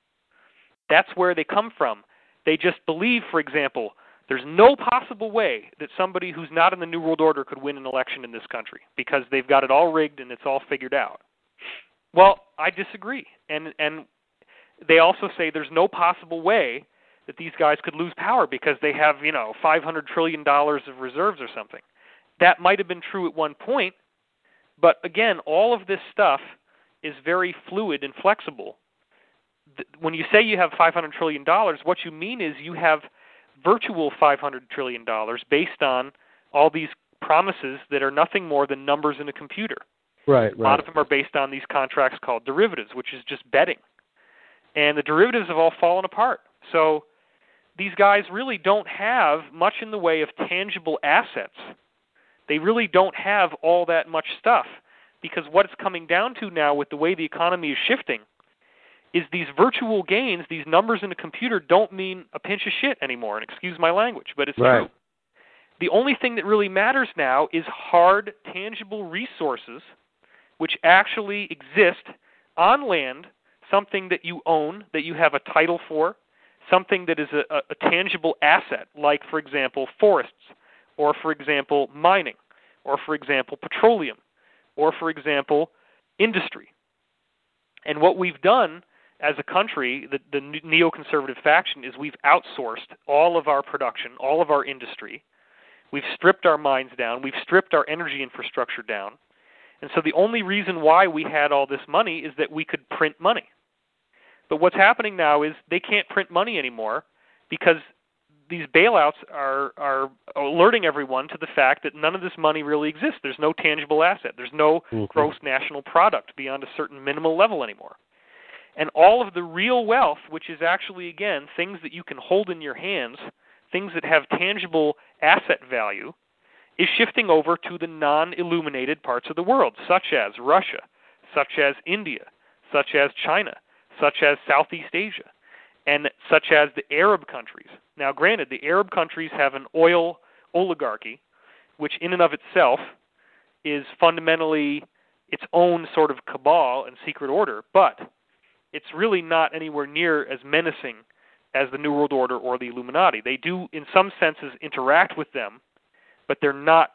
That's where they come from. They just believe, for example, there's no possible way that somebody who's not in the New World Order could win an election in this country because they've got it all rigged and it's all figured out. Well, I disagree. And they also say there's no possible way that these guys could lose power because they have, $500 trillion of reserves or something. That might have been true at one point, but again, all of this stuff is very fluid and flexible. When you say you have $500 trillion, what you mean is you have virtual $500 trillion based on all these promises that are nothing more than numbers in a computer. Right. A lot of them are based on these contracts called derivatives, which is just betting. And the derivatives have all fallen apart. So these guys really don't have much in the way of tangible assets. They really don't have all that much stuff because what it's coming down to now with the way the economy is shifting is these virtual gains, these numbers in a computer don't mean a pinch of shit anymore, and excuse my language, but it's true. The only thing that really matters now is hard, tangible resources which actually exist on land, something that you own, that you have a title for, something that is a tangible asset, like, for example, forests, or, for example, mining, or, for example, petroleum, or, for example, industry. And what we've done as a country, the neoconservative faction, is we've outsourced all of our production, all of our industry. We've stripped our mines down. We've stripped our energy infrastructure down. And so the only reason why we had all this money is that we could print money. But what's happening now is they can't print money anymore because these bailouts are alerting everyone to the fact that none of this money really exists. There's no tangible asset. There's no gross national product beyond a certain minimal level anymore. And all of the real wealth, which is actually, again, things that you can hold in your hands, things that have tangible asset value, is shifting over to the non-illuminated parts of the world, such as Russia, such as India, such as China, such as Southeast Asia, and such as the Arab countries. Now, granted, the Arab countries have an oil oligarchy, which in and of itself is fundamentally its own sort of cabal and secret order, but it's really not anywhere near as menacing as the New World Order or the Illuminati. They do, in some senses, interact with them, but they're not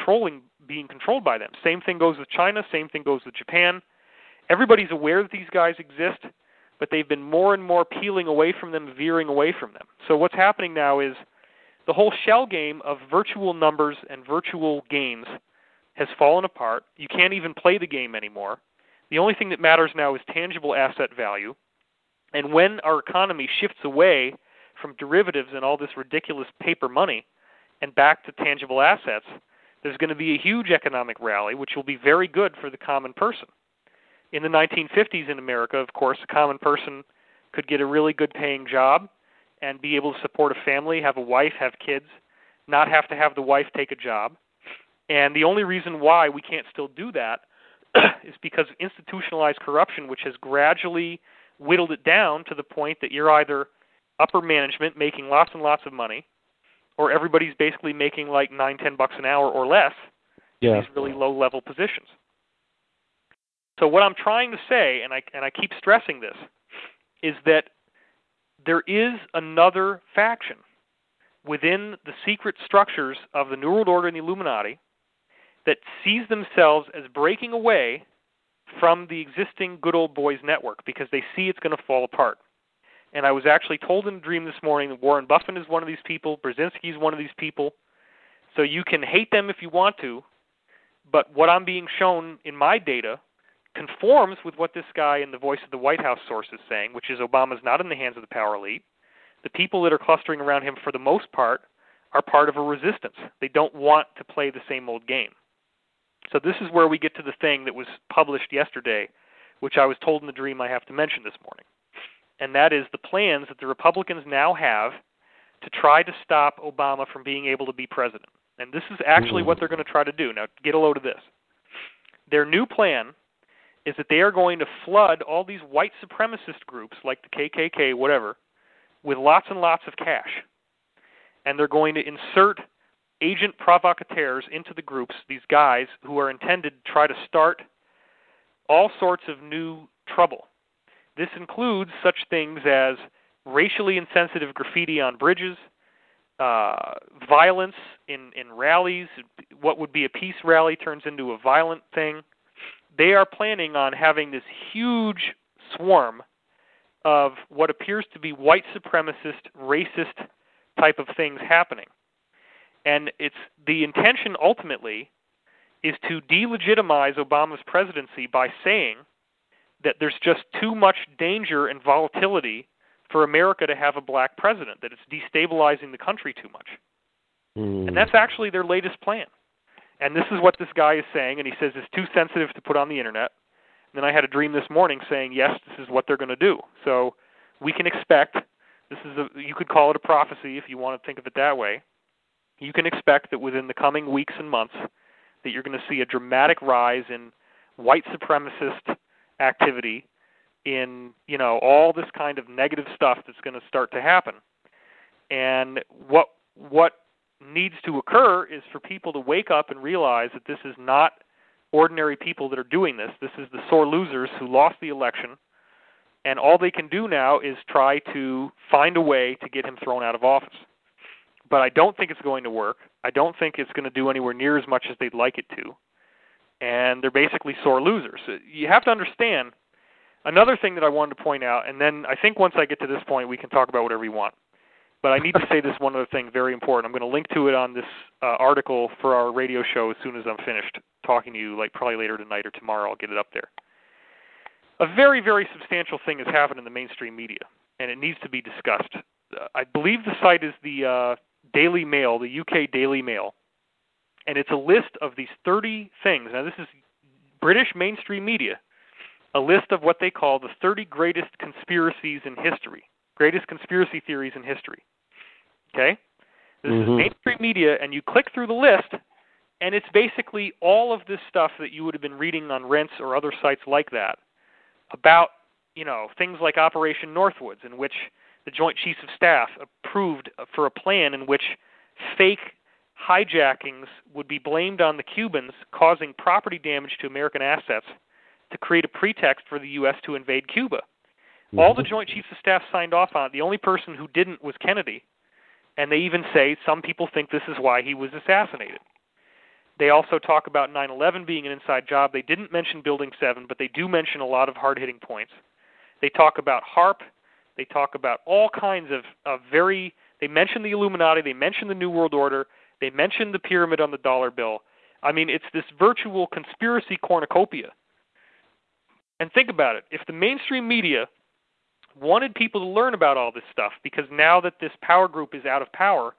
being controlled by them. Same thing goes with China, same thing goes with Japan. Everybody's aware that these guys exist, but they've been more and more peeling away from them, veering away from them. So what's happening now is the whole shell game of virtual numbers and virtual gains has fallen apart. You can't even play the game anymore. The only thing that matters now is tangible asset value. And when our economy shifts away from derivatives and all this ridiculous paper money and back to tangible assets, there's going to be a huge economic rally, which will be very good for the common person. In the 1950s in America, of course, a common person could get a really good paying job and be able to support a family, have a wife, have kids, not have to have the wife take a job. And the only reason why we can't still do that is because of institutionalized corruption, which has gradually whittled it down to the point that you're either upper management making lots and lots of money, or everybody's basically making like $9-10 an hour or less in these really low-level positions. So what I'm trying to say, and I keep stressing this, is that there is another faction within the secret structures of the New World Order and the Illuminati that sees themselves as breaking away from the existing good old boys network because they see it's going to fall apart. And I was actually told in a dream this morning that Warren Buffett is one of these people, Brzezinski is one of these people. So you can hate them if you want to, but what I'm being shown in my data conforms with what this guy in the Voice of the White House source is saying, which is Obama's not in the hands of the power elite. The people that are clustering around him for the most part are part of a resistance. They don't want to play the same old game. So this is where we get to the thing that was published yesterday, which I was told in the dream I have to mention this morning. And that is the plans that the Republicans now have to try to stop Obama from being able to be president. And this is actually what they're going to try to do. Now, get a load of this. Their new plan is that they are going to flood all these white supremacist groups like the KKK, whatever, with lots and lots of cash. And they're going to insert agent provocateurs into the groups, these guys who are intended to try to start all sorts of new trouble. This includes such things as racially insensitive graffiti on bridges, violence in rallies. What would be a peace rally turns into a violent thing. They are planning on having this huge swarm of what appears to be white supremacist, racist type of things happening. And it's the intention ultimately is to delegitimize Obama's presidency by saying that there's just too much danger and volatility for America to have a black president, that it's destabilizing the country too much. And that's actually their latest plan. And this is what this guy is saying, and he says it's too sensitive to put on the internet. And then I had a dream this morning saying, yes, this is what they're going to do. So we can expect, you could call it a prophecy if you want to think of it that way. You can expect that within the coming weeks and months that you're going to see a dramatic rise in white supremacist activity, in, all this kind of negative stuff that's going to start to happen. And what needs to occur is for people to wake up and realize that this is not ordinary people that are doing this. This is the sore losers who lost the election, and all they can do now is try to find a way to get him thrown out of office. But I don't think it's going to work. I don't think it's going to do anywhere near as much as they'd like it to. And they're basically sore losers. You have to understand, another thing that I wanted to point out, and then I think once I get to this point, we can talk about whatever you want. But I need to say this one other thing, very important. I'm going to link to it on this article for our radio show as soon as I'm finished talking to you, like probably later tonight or tomorrow. I'll get it up there. A very, very substantial thing has happened in the mainstream media, and it needs to be discussed. I believe the site is the Daily Mail, the UK Daily Mail, and it's a list of these 30 things. Now, this is British mainstream media, a list of what they call the 30 greatest conspiracies in history, greatest conspiracy theories in history. Okay? This is mainstream media, and you click through the list, and it's basically all of this stuff that you would have been reading on Rents or other sites like that about, things like Operation Northwoods, in which the Joint Chiefs of Staff approved for a plan in which fake hijackings would be blamed on the Cubans, causing property damage to American assets to create a pretext for the U.S. to invade Cuba. All the Joint Chiefs of Staff signed off on it. The only person who didn't was Kennedy. And they even say some people think this is why he was assassinated. They also talk about 9/11 being an inside job. They didn't mention Building 7, but they do mention a lot of hard-hitting points. They talk about HAARP. They talk about all kinds of they mention the Illuminati. They mention the New World Order. They mention the pyramid on the dollar bill. I mean, it's this virtual conspiracy cornucopia. And think about it. If the mainstream media wanted people to learn about all this stuff, because now that this power group is out of power,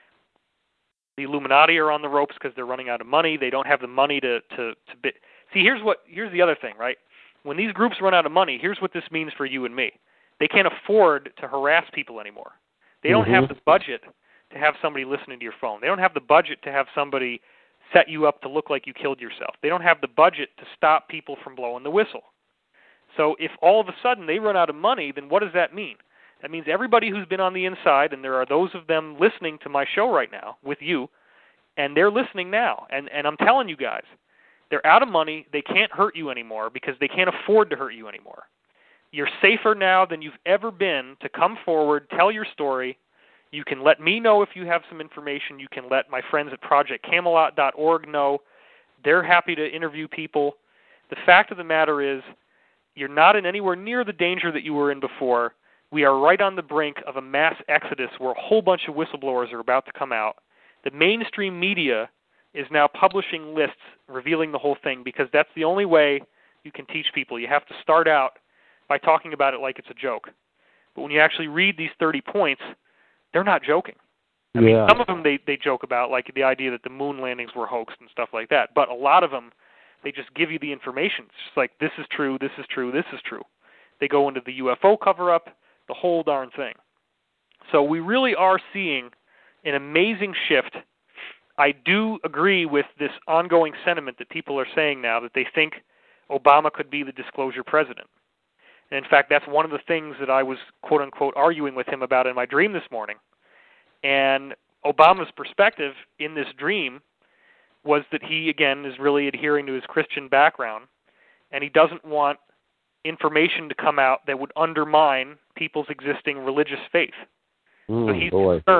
the Illuminati are on the ropes because they're running out of money. They don't have the money to see, here's the other thing, right? When these groups run out of money, here's what this means for you and me. They can't afford to harass people anymore. They don't have the budget to have somebody listening to your phone. They don't have the budget to have somebody set you up to look like you killed yourself. They don't have the budget to stop people from blowing the whistle. So if all of a sudden they run out of money, then what does that mean? That means everybody who's been on the inside, and there are those of them listening to my show right now with you, and they're listening now. And I'm telling you guys, they're out of money. They can't hurt you anymore because they can't afford to hurt you anymore. You're safer now than you've ever been to come forward, tell your story. You can let me know if you have some information. You can let my friends at ProjectCamelot.org know. They're happy to interview people. The fact of the matter is, you're not in anywhere near the danger that you were in before. We are right on the brink of a mass exodus where a whole bunch of whistleblowers are about to come out. The mainstream media is now publishing lists revealing the whole thing because that's the only way you can teach people. You have to start out by talking about it like it's a joke. But when you actually read these 30 points, they're not joking. I mean, some of them they joke about, like the idea that the moon landings were hoaxed and stuff like that. But a lot of them, they just give you the information. It's just like, this is true, this is true, this is true. They go into the UFO cover-up, the whole darn thing. So we really are seeing an amazing shift. I do agree with this ongoing sentiment that people are saying now that they think Obama could be the disclosure president. And in fact, that's one of the things that I was, quote-unquote, arguing with him about in my dream this morning. And Obama's perspective in this dream was that he, again, is really adhering to his Christian background, and he doesn't want information to come out that would undermine people's existing religious faith. So he's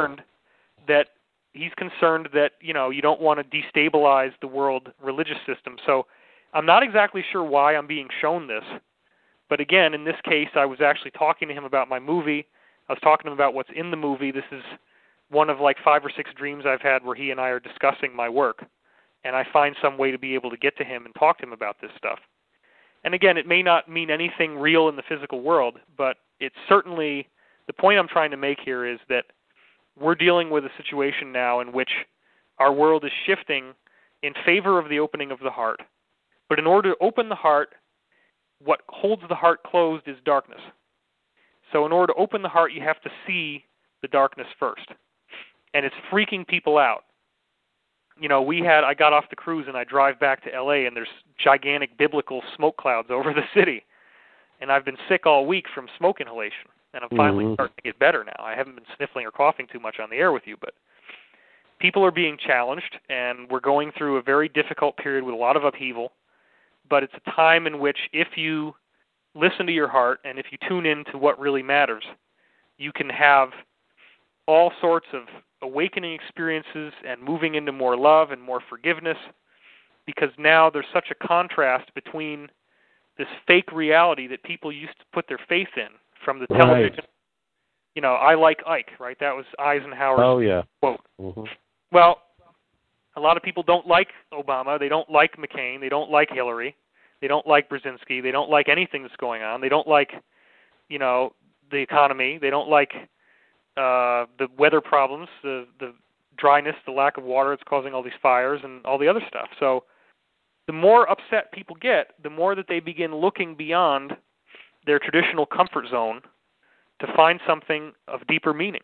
concerned that you don't want to destabilize the world religious system. So I'm not exactly sure why I'm being shown this, but again, in this case, I was actually talking to him about my movie. I was talking to him about what's in the movie. This is one of like 5 or 6 dreams I've had where he and I are discussing my work, and I find some way to be able to get to him and talk to him about this stuff. And again, it may not mean anything real in the physical world, but it's certainly, the point I'm trying to make here is that we're dealing with a situation now in which our world is shifting in favor of the opening of the heart. But in order to open the heart, what holds the heart closed is darkness. So in order to open the heart, you have to see the darkness first. And it's freaking people out. I got off the cruise and I drive back to LA and there's gigantic biblical smoke clouds over the city. And I've been sick all week from smoke inhalation. And I'm finally starting to get better now. I haven't been sniffling or coughing too much on the air with you, but people are being challenged, and we're going through a very difficult period with a lot of upheaval. But it's a time in which if you listen to your heart and if you tune in to what really matters, you can have all sorts of awakening experiences and moving into more love and more forgiveness, because now there's such a contrast between this fake reality that people used to put their faith in from the television. Right. I like Ike, right? That was Eisenhower's quote. Mm-hmm. Well, a lot of people don't like Obama. They don't like McCain. They don't like Hillary. They don't like Brzezinski. They don't like anything that's going on. They don't like, the economy. They don't like the weather problems, the dryness, the lack of water that's causing all these fires and all the other stuff. So the more upset people get, the more that they begin looking beyond their traditional comfort zone to find something of deeper meaning.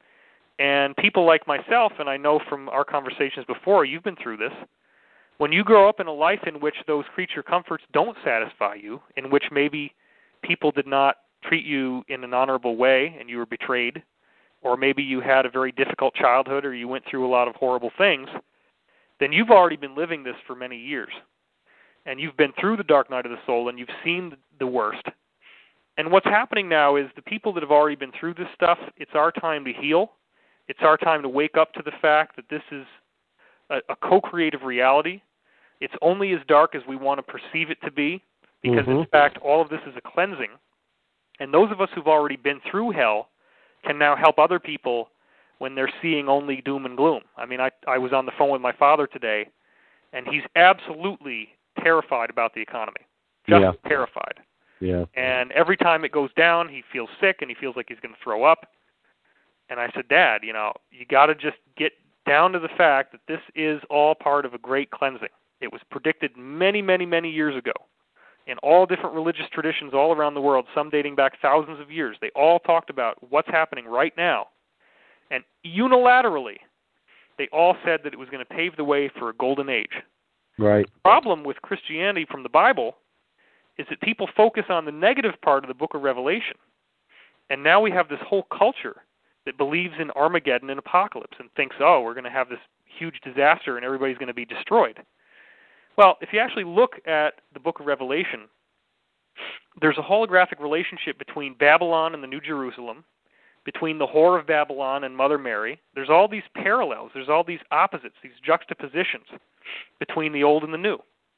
And people like myself, and I know from our conversations before, you've been through this, when you grow up in a life in which those creature comforts don't satisfy you, in which maybe people did not treat you in an honorable way and you were betrayed, or maybe you had a very difficult childhood or you went through a lot of horrible things, then you've already been living this for many years. And you've been through the dark night of the soul and you've seen the worst. And what's happening now is the people that have already been through this stuff, it's our time to heal. It's our time to wake up to the fact that this is a co-creative reality. It's only as dark as we want to perceive it to be, because in fact all of this is a cleansing. And those of us who've already been through hell can now help other people when they're seeing only doom and gloom. I mean, I was on the phone with my father today, and he's absolutely terrified about the economy. Just terrified. Yeah. And every time it goes down, he feels sick and he feels like he's going to throw up. And I said, Dad, you got to just get down to the fact that this is all part of a great cleansing. It was predicted many, many, many years ago in all different religious traditions all around the world, some dating back thousands of years. They all talked about what's happening right now. And unilaterally, they all said that it was going to pave the way for a golden age. Right. The problem with Christianity from the Bible is that people focus on the negative part of the book of Revelation. And now we have this whole culture that believes in Armageddon and apocalypse and thinks, we're going to have this huge disaster and everybody's going to be destroyed. Well, if you actually look at the book of Revelation, there's a holographic relationship between Babylon and the New Jerusalem, between the whore of Babylon and Mother Mary. There's all these parallels. There's all these opposites, these juxtapositions between the old and the new.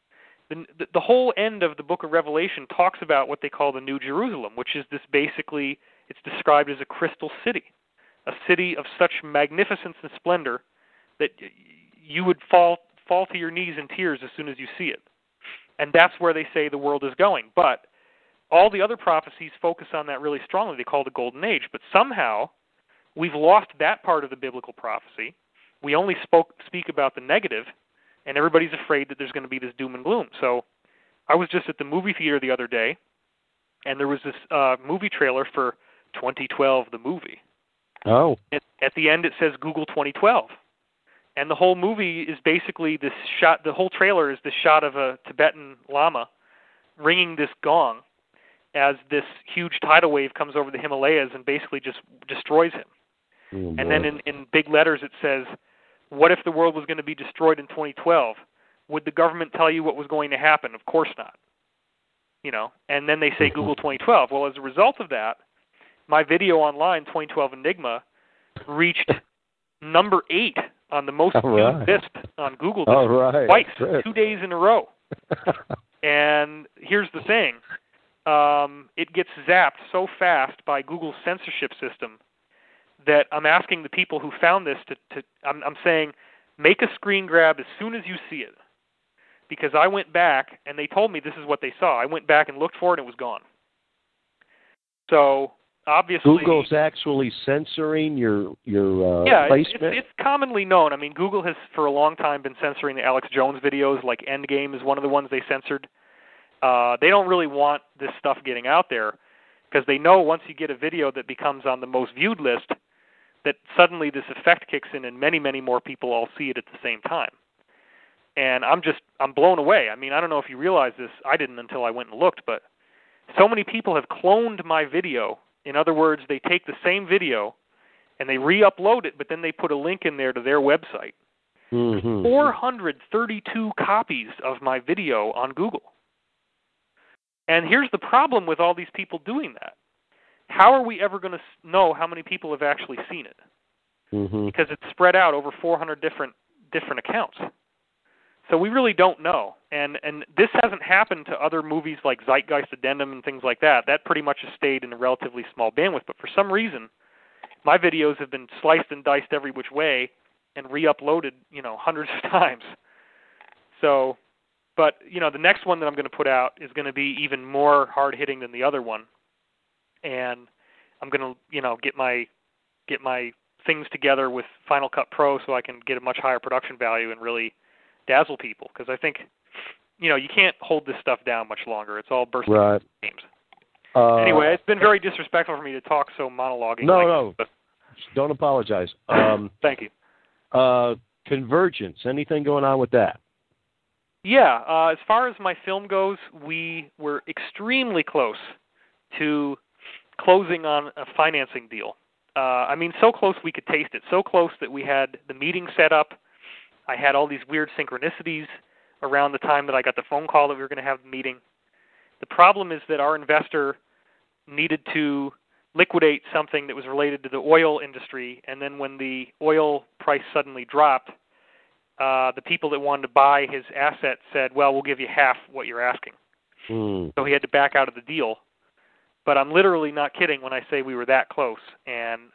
The whole end of the book of Revelation talks about what they call the New Jerusalem, which is this basically, it's described as a crystal city, a city of such magnificence and splendor that you would fall to your knees in tears as soon as you see it. And that's where they say the world is going. But all the other prophecies focus on that really strongly. They call it the Golden Age. But somehow we've lost that part of the biblical prophecy. We only speak about the negative, and everybody's afraid that there's going to be this doom and gloom. So I was just at the movie theater the other day, and there was this movie trailer for 2012, the movie. Oh. At the end, it says Google 2012. And the whole movie is basically this shot, the whole trailer is this shot of a Tibetan Lama ringing this gong as this huge tidal wave comes over the Himalayas and basically just destroys him. Oh, and then in big letters it says, what if the world was going to be destroyed in 2012? Would the government tell you what was going to happen? Of course not. You know, and then they say Google 2012. Well, as a result of that, my video online, 2012 Enigma, reached number 8 on the most viewed list on Google twice, 2 days in a row. And here's the thing. It gets zapped so fast by Google's censorship system that I'm asking the people who found this I'm saying, make a screen grab as soon as you see it. Because I went back, and they told me this is what they saw. I went back and looked for it, and it was gone. So, obviously... Google's actually censoring your placement? It's commonly known. I mean, Google has for a long time been censoring the Alex Jones videos, like Endgame is one of the ones they censored. They don't really want this stuff getting out there, because they know once you get a video that becomes on the most viewed list, that suddenly this effect kicks in and many, many more people all see it at the same time. And I'm blown away. I mean, I don't know if you realize this. I didn't until I went and looked, but so many people have cloned my video. In other words, they take the same video and they re-upload it, but then they put a link in there to their website. Mm-hmm. 432 copies of my video on Google. And here's the problem with all these people doing that. How are we ever going to know how many people have actually seen it? Mm-hmm. Because it's spread out over 400 different accounts. So we really don't know. And this hasn't happened to other movies like Zeitgeist Addendum and things like that. That pretty much has stayed in a relatively small bandwidth. But for some reason, my videos have been sliced and diced every which way and re-uploaded, hundreds of times. So, but, the next one that I'm going to put out is going to be even more hard-hitting than the other one. And I'm going to, get my things together with Final Cut Pro so I can get a much higher production value and really dazzle people, because I think, you can't hold this stuff down much longer. It's all bursting games. Anyway, it's been very disrespectful for me to talk so monologuing. No. Don't apologize. Thank you. Convergence, anything going on with that? Yeah, as far as my film goes, we were extremely close to closing on a financing deal. So close we could taste it. So close that we had the meeting set up. I had all these weird synchronicities around the time that I got the phone call that we were going to have the meeting. The problem is that our investor needed to liquidate something that was related to the oil industry, and then when the oil price suddenly dropped, the people that wanted to buy his asset said, well, we'll give you half what you're asking. So he had to back out of the deal. But I'm literally not kidding when I say we were that close. And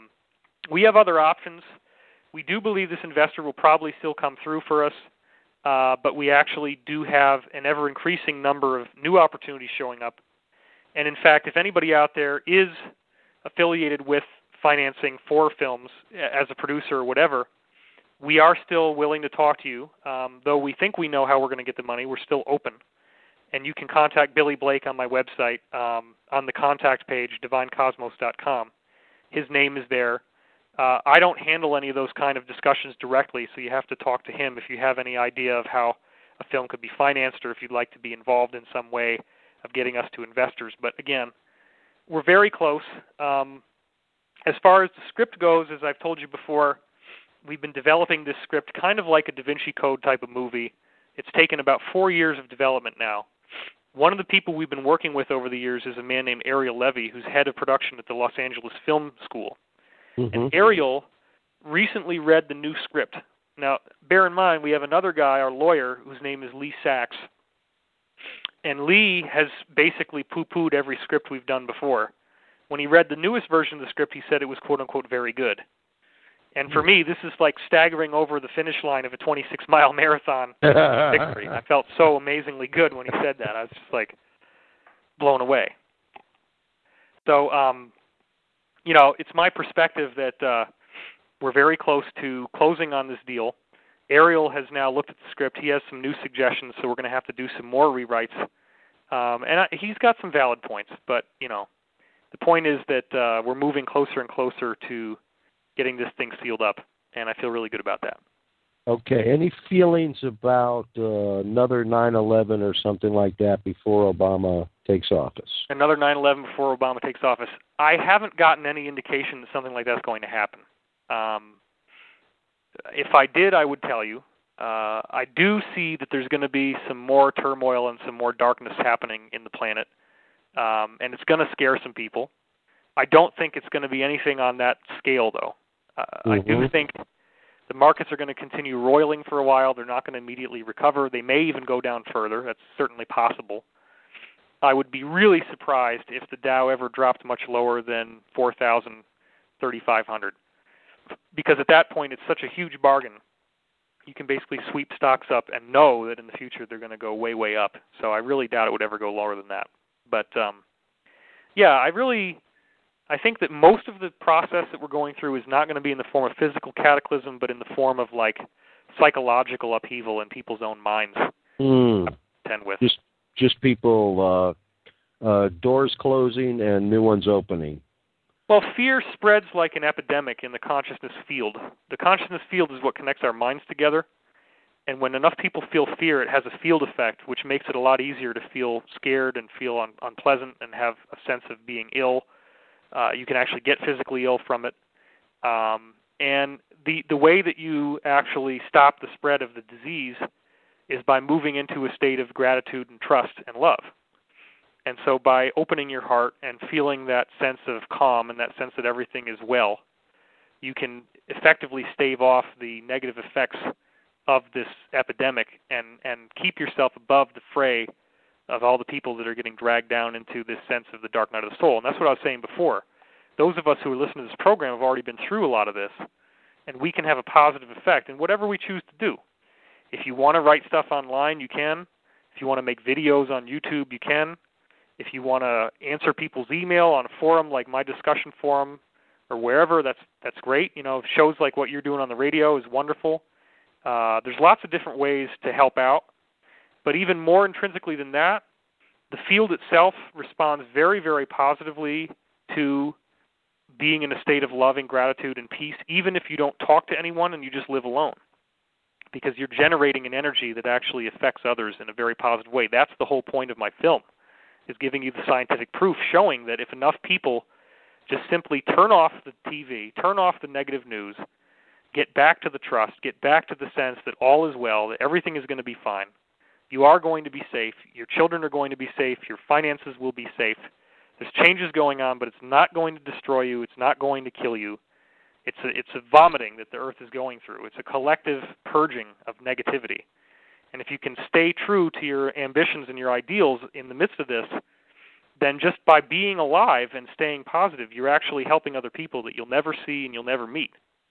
we have other options. We do believe this investor will probably still come through for us, but we actually do have an ever-increasing number of new opportunities showing up. And in fact, if anybody out there is affiliated with financing for films as a producer or whatever, we are still willing to talk to you. Though we think we know how we're going to get the money, we're still open. And you can contact Billy Blake on my website on the contact page, divinecosmos.com. His name is there. I don't handle any of those kind of discussions directly, so you have to talk to him if you have any idea of how a film could be financed or if you'd like to be involved in some way of getting us to investors. But again, we're very close. As far as the script goes, as I've told you before, we've been developing this script kind of like a Da Vinci Code type of movie. It's taken about 4 years of development now. One of the people we've been working with over the years is a man named Ariel Levy, who's head of production at the Los Angeles Film School. Mm-hmm. And Ariel recently read the new script. Now, bear in mind, we have another guy, our lawyer, whose name is Lee Sachs. And Lee has basically poo-pooed every script we've done before. When he read the newest version of the script, he said it was quote-unquote very good. And for me, this is like staggering over the finish line of a 26-mile marathon victory. I felt so amazingly good when he said that. I was just like blown away. So, it's my perspective that we're very close to closing on this deal. Ariel has now looked at the script. He has some new suggestions, so we're going to have to do some more rewrites. He's got some valid points, but, the point is that we're moving closer and closer to getting this thing sealed up, and I feel really good about that. Okay. Any feelings about another 9/11 or something like that before Obama takes office? Another 9/11 before Obama takes office. I haven't gotten any indication that something like that's going to happen. If I did, I would tell you. I do see that there's going to be some more turmoil and some more darkness happening in the planet, and it's going to scare some people. I don't think it's going to be anything on that scale, though. I do think the markets are going to continue roiling for a while. They're not going to immediately recover. They may even go down further. That's certainly possible. I would be really surprised if the Dow ever dropped much lower than 4,000, 3,500. Because at that point, it's such a huge bargain. You can basically sweep stocks up and know that in the future they're going to go way, way up. So I really doubt it would ever go lower than that. But, I think that most of the process that we're going through is not going to be in the form of physical cataclysm, but in the form of, like, psychological upheaval in people's own minds. Just people, doors closing and new ones opening. Well, fear spreads like an epidemic in the consciousness field. The consciousness field is what connects our minds together. And when enough people feel fear, it has a field effect, which makes it a lot easier to feel scared and feel unpleasant and have a sense of being ill. You can actually get physically ill from it. And the way that you actually stop the spread of the disease is by moving into a state of gratitude and trust and love. And so by opening your heart and feeling that sense of calm and that sense that everything is well, you can effectively stave off the negative effects of this epidemic and keep yourself above the fray of all the people that are getting dragged down into this sense of the dark night of the soul. And that's what I was saying before. Those of us who are listening to this program have already been through a lot of this, and we can have a positive effect in whatever we choose to do. If you want to write stuff online, you can. If you want to make videos on YouTube, you can. If you want to answer people's email on a forum like my discussion forum or wherever, that's great. You know, shows like what you're doing on the radio is wonderful. There's lots of different ways to help out. But even more intrinsically than that, the field itself responds very, very positively to being in a state of loving gratitude and peace, even if you don't talk to anyone and you just live alone, because you're generating an energy that actually affects others in a very positive way. That's the whole point of my film, is giving you the scientific proof showing that if enough people just simply turn off the TV, turn off the negative news, get back to the trust, get back to the sense that all is well, that everything is going to be fine, you are going to be safe, your children are going to be safe, your finances will be safe. There's changes going on, but it's not going to destroy you, it's not going to kill you. It's a vomiting that the earth is going through. It's a collective purging of negativity. And if you can stay true to your ambitions and your ideals in the midst of this, then just by being alive and staying positive, you're actually helping other people that you'll never see and you'll never meet.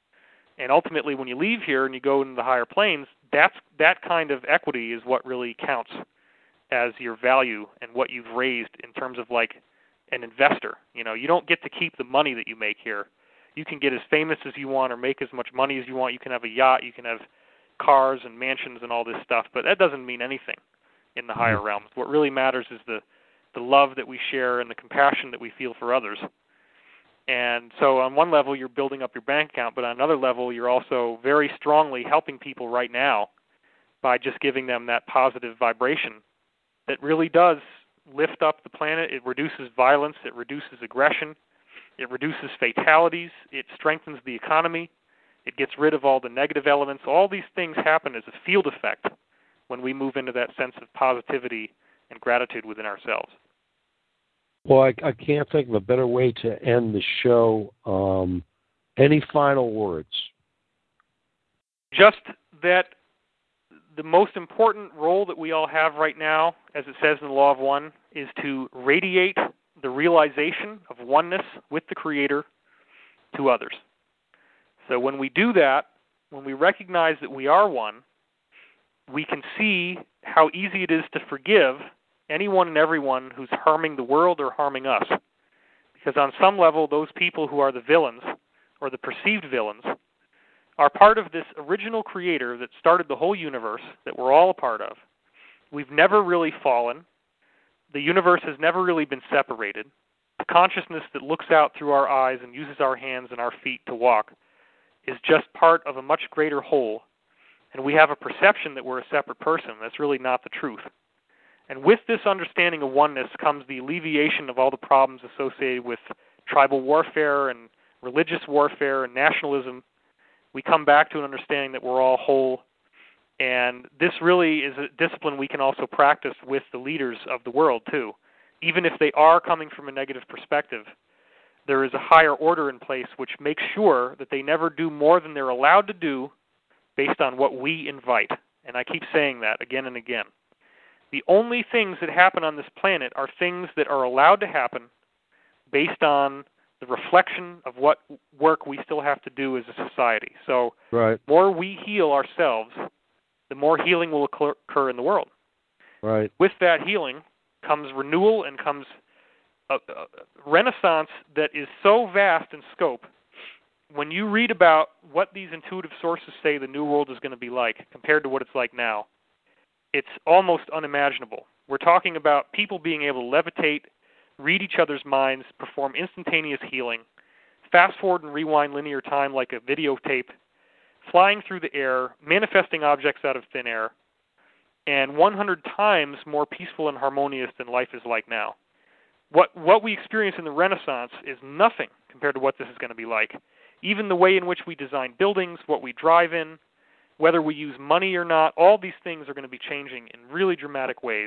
And ultimately, when you leave here and you go into the higher planes, that kind of equity is what really counts as your value and what you've raised in terms of like an investor. You know, you don't get to keep the money that you make here. You can get as famous as you want or make as much money as you want. You can have a yacht, you can have cars and mansions and all this stuff, but that doesn't mean anything in the higher realms. What really matters is the love that we share and the compassion that we feel for others. And so on one level, you're building up your bank account, but on another level, you're also very strongly helping people right now by just giving them that positive vibration that really does lift up the planet. It reduces violence, it reduces aggression, it reduces fatalities, it strengthens the economy, it gets rid of all the negative elements. All these things happen as a field effect when we move into that sense of positivity and gratitude within ourselves. Well, I can't think of a better way to end the show. Any final words? Just that the most important role that we all have right now, as it says in the Law of One, is to radiate the realization of oneness with the Creator to others. So when we do that, when we recognize that we are one, we can see how easy it is to forgive anyone and everyone who's harming the world or harming us. Because on some level, those people who are the villains, or the perceived villains, are part of this original Creator that started the whole universe that we're all a part of. We've never really fallen. The universe has never really been separated. The consciousness that looks out through our eyes and uses our hands and our feet to walk is just part of a much greater whole, and we have a perception that we're a separate person. That's really not the truth. And with this understanding of oneness comes the alleviation of all the problems associated with tribal warfare and religious warfare and nationalism. We come back to an understanding that we're all whole, and this really is a discipline we can also practice with the leaders of the world, too. Even if they are coming from a negative perspective, there is a higher order in place which makes sure that they never do more than they're allowed to do based on what we invite. And I keep saying that again and again. The only things that happen on this planet are things that are allowed to happen based on the reflection of what work we still have to do as a society. So the more we heal ourselves, the more healing will occur in the world. Right. With that healing comes renewal and comes a renaissance that is so vast in scope. When you read about what these intuitive sources say the new world is going to be like compared to what it's like now, it's almost unimaginable. We're talking about people being able to levitate, read each other's minds, perform instantaneous healing, fast forward and rewind linear time like a videotape, flying through the air, manifesting objects out of thin air, and 100 times more peaceful and harmonious than life is like now. What we experience in the Renaissance is nothing compared to what this is going to be like. Even the way in which we design buildings, what we drive in, whether we use money or not, all these things are going to be changing in really dramatic ways.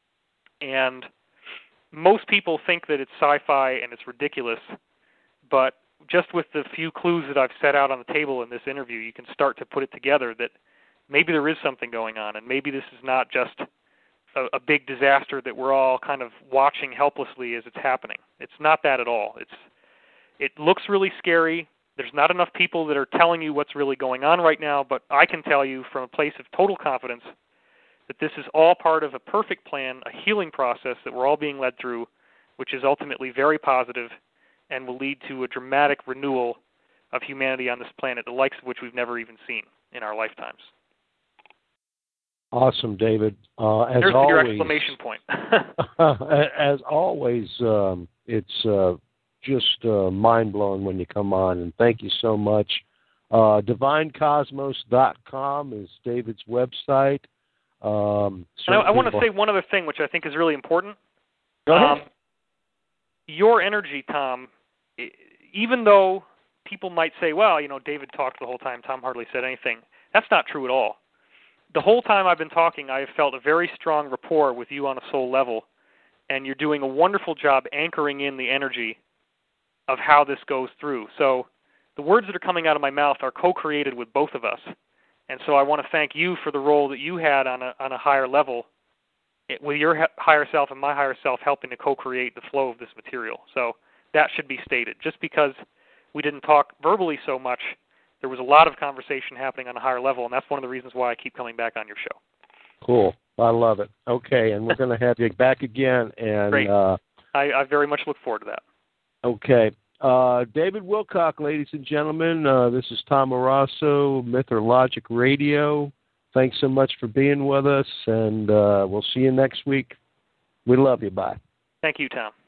And most people think that it's sci-fi and it's ridiculous, but just with the few clues that I've set out on the table in this interview, you can start to put it together that maybe there is something going on, and maybe this is not just a big disaster that we're all kind of watching helplessly as it's happening. It's not that at all. It looks really scary. There's not enough people that are telling you what's really going on right now, but I can tell you from a place of total confidence that this is all part of a perfect plan, a healing process that we're all being led through, which is ultimately very positive and will lead to a dramatic renewal of humanity on this planet, the likes of which we've never even seen in our lifetimes. Awesome, David. There's always, your exclamation point. as always, it's just mind-blowing when you come on, and thank you so much. DivineCosmos.com is David's website. I want to say one other thing, which I think is really important. Go ahead. Your energy, Tom, even though people might say, well, David talked the whole time, Tom hardly said anything, that's not true at all. The whole time I've been talking, I have felt a very strong rapport with you on a soul level, and you're doing a wonderful job anchoring in the energy of how this goes through. So the words that are coming out of my mouth are co-created with both of us. And so I want to thank you for the role that you had on a higher level with your higher self and my higher self helping to co-create the flow of this material. So that should be stated. Just because we didn't talk verbally so much, there was a lot of conversation happening on a higher level, and that's one of the reasons why I keep coming back on your show. Cool. I love it. Okay, and we're going to have you back again. And great. I very much look forward to that. Okay. David Wilcock, ladies and gentlemen. This is Tom Morasso, Myth or Logic Radio. Thanks so much for being with us, and we'll see you next week. We love you. Bye. Thank you, Tom.